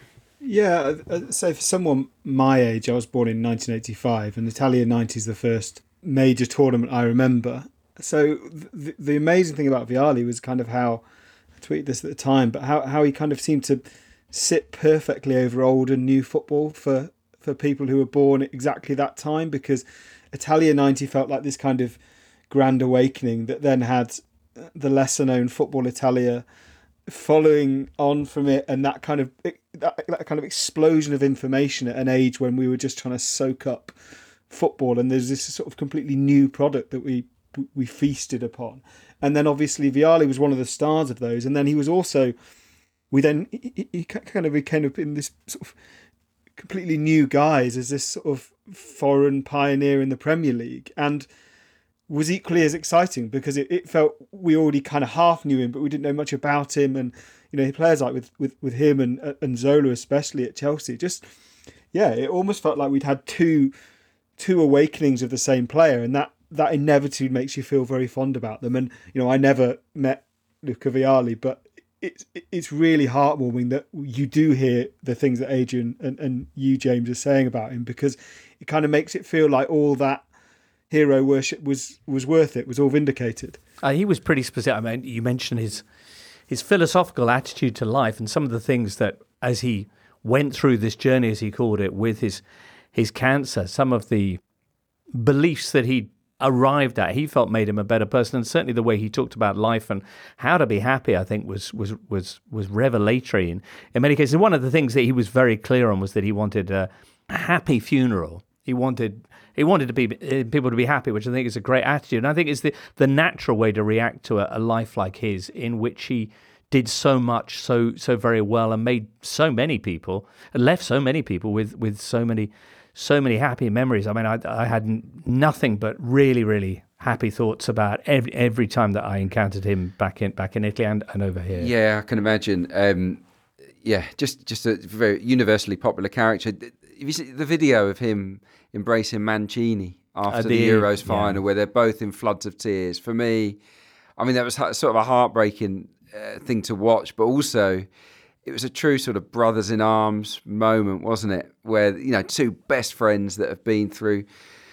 [SPEAKER 5] Yeah, so for someone my age, I was born in nineteen eighty-five, and Italia ninety is the first major tournament I remember. So the, the amazing thing about Vialli was kind of how, I tweeted this at the time, but how, how he kind of seemed to sit perfectly over old and new football for, for people who were born at exactly that time, because Italia ninety felt like this kind of grand awakening that then had the lesser known Football Italia following on from it, and that kind of that, that kind of explosion of information at an age when we were just trying to soak up football, and there's this sort of completely new product that we we feasted upon. And then obviously Vialli was one of the stars of those, and then he was also we then he, he kind of became up in this sort of completely new guise as this sort of foreign pioneer in the Premier League, and was equally as exciting because it, it felt we already kind of half knew him, but we didn't know much about him. And you know, players like with, with, with him and and Zola especially at Chelsea, just yeah, it almost felt like we'd had two two awakenings of the same player, and that that inevitably makes you feel very fond about them. And you know, I never met Luca Vialli, but it's it's really heartwarming that you do hear the things that Adrian and, and you, James, are saying about him, because it kind of makes it feel like all that hero worship was was worth it, was all vindicated.
[SPEAKER 2] Uh, he was pretty specific. I mean, you mentioned his his philosophical attitude to life and some of the things that, as he went through this journey, as he called it, with his his cancer, some of the beliefs that he arrived at, he felt made him a better person. And certainly the way he talked about life and how to be happy, I think, was was was was revelatory in, in many cases. And one of the things that he was very clear on was that he wanted a happy funeral. He wanted he wanted to be people to be happy, which I think is a great attitude. And I think it's the, the natural way to react to a, a life like his, in which he did so much, so so very well, and made so many people, and left so many people with, with so many so many happy memories. I mean, I, I had nothing but really, really happy thoughts about every every time that I encountered him back in back in Italy and, and over here.
[SPEAKER 4] Yeah, I can imagine. Um, yeah, just just a very universally popular character. Have you seen the video of him embracing Mancini after uh, the, the Euros final, yeah. where they're both in floods of tears? For me, I mean, that was sort of a heartbreaking uh, thing to watch, but also it was a true sort of brothers in arms moment, wasn't it? Where, you know, two best friends that have been through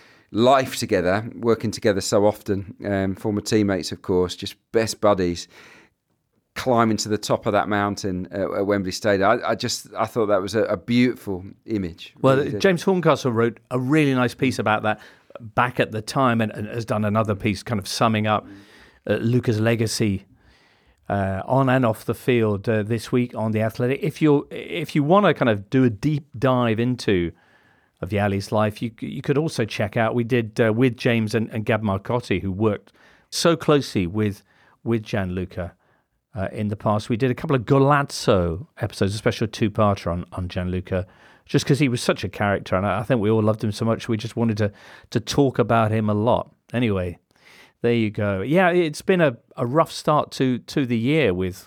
[SPEAKER 4] life together, working together so often, um, former teammates, of course, just best buddies, climbing to the top of that mountain at, at Wembley Stadium. I, I just, I thought that was a, a beautiful image.
[SPEAKER 2] Well, really James Horncastle wrote a really nice piece about that back at the time, and, and has done another piece kind of summing up uh, Luca's legacy uh, on and off the field uh, this week on The Athletic. If you if you want to kind of do a deep dive into Vialli's life, you you could also check out, we did uh, with James and, and Gab Marcotti, who worked so closely with with Gianluca uh, in the past. We did a couple of Golazzo episodes, a special two-parter on, on Gianluca, just because he was such a character, and I, I think we all loved him so much, we just wanted to to talk about him a lot. Anyway, there you go. Yeah, it's been a, a rough start to to the year with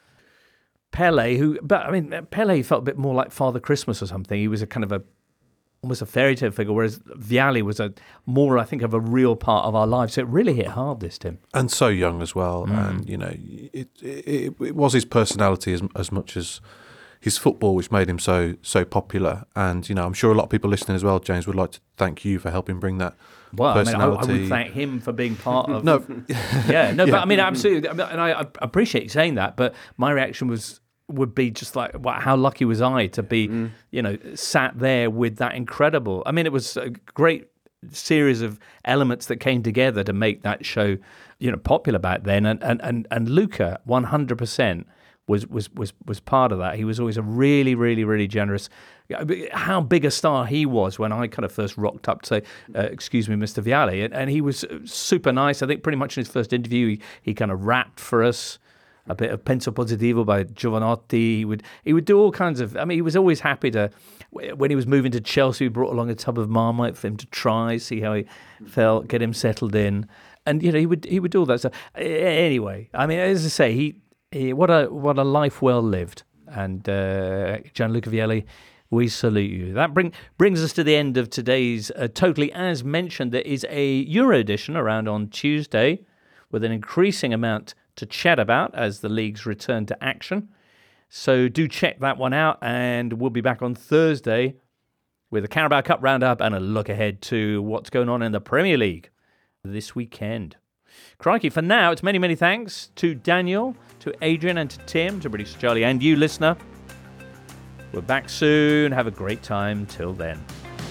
[SPEAKER 2] Pele, who, but I mean, Pele felt a bit more like Father Christmas or something. He was a kind of a almost a fairy tale figure, whereas Vialli was a more, I think, of a real part of our lives. So it really hit hard, this, Tim.
[SPEAKER 1] And so young as well. Mm. And, you know, it, it it was his personality as as much as his football, which made him so so popular. And, you know, I'm sure a lot of people listening as well, James, would like to thank you for helping bring that
[SPEAKER 2] well,
[SPEAKER 1] personality.
[SPEAKER 2] I, mean, I, I would thank him for being part of...
[SPEAKER 1] no.
[SPEAKER 2] yeah, no, yeah. But I mean, absolutely. And I, I appreciate you saying that, but my reaction was... would be just like, wow, how lucky was I to be, mm. you know, sat there with that incredible... I mean, it was a great series of elements that came together to make that show, you know, popular back then. And and and, and Luca, one hundred percent, was was was was part of that. He was always a really, really, really generous. How big a star he was when I kind of first rocked up to say, uh, "Excuse me, Mister Vialli," and, and he was super nice. I think pretty much in his first interview, he, he kind of rapped for us a bit of Penso Positivo by Giovanotti. He would he would do all kinds of. I mean, he was always happy to. When he was moving to Chelsea, he brought along a tub of Marmite for him to try, see how he felt, get him settled in, and you know he would he would do all that stuff. Anyway, I mean, as I say, he. What a what a life well lived, and uh, Gianluca Vialli, we salute you. That bring brings us to the end of today's uh, Totally. As mentioned, there is a Euro edition around on Tuesday, with an increasing amount to chat about as the leagues return to action. So do check that one out, and we'll be back on Thursday with a Carabao Cup roundup and a look ahead to what's going on in the Premier League this weekend. Crikey, for now, it's many, many thanks to Daniel, to Adrian, and to Tim, to British Charlie, and you, listener. We're back soon. Have a great time. Till then.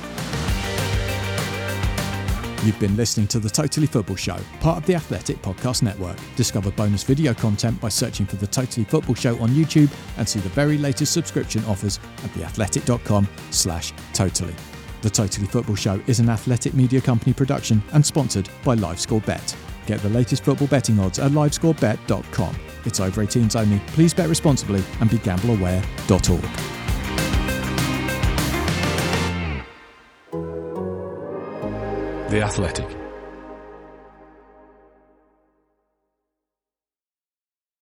[SPEAKER 6] You've been listening to The Totally Football Show, part of the Athletic Podcast Network. Discover bonus video content by searching for The Totally Football Show on YouTube and see the very latest subscription offers at theathletic.com slash totally. The Totally Football Show is an Athletic Media Company production and sponsored by LiveScoreBet. Get the latest football betting odds at live score bet dot com. It's over eighteens only. Please bet responsibly and be gamble aware dot org.
[SPEAKER 11] The Athletic.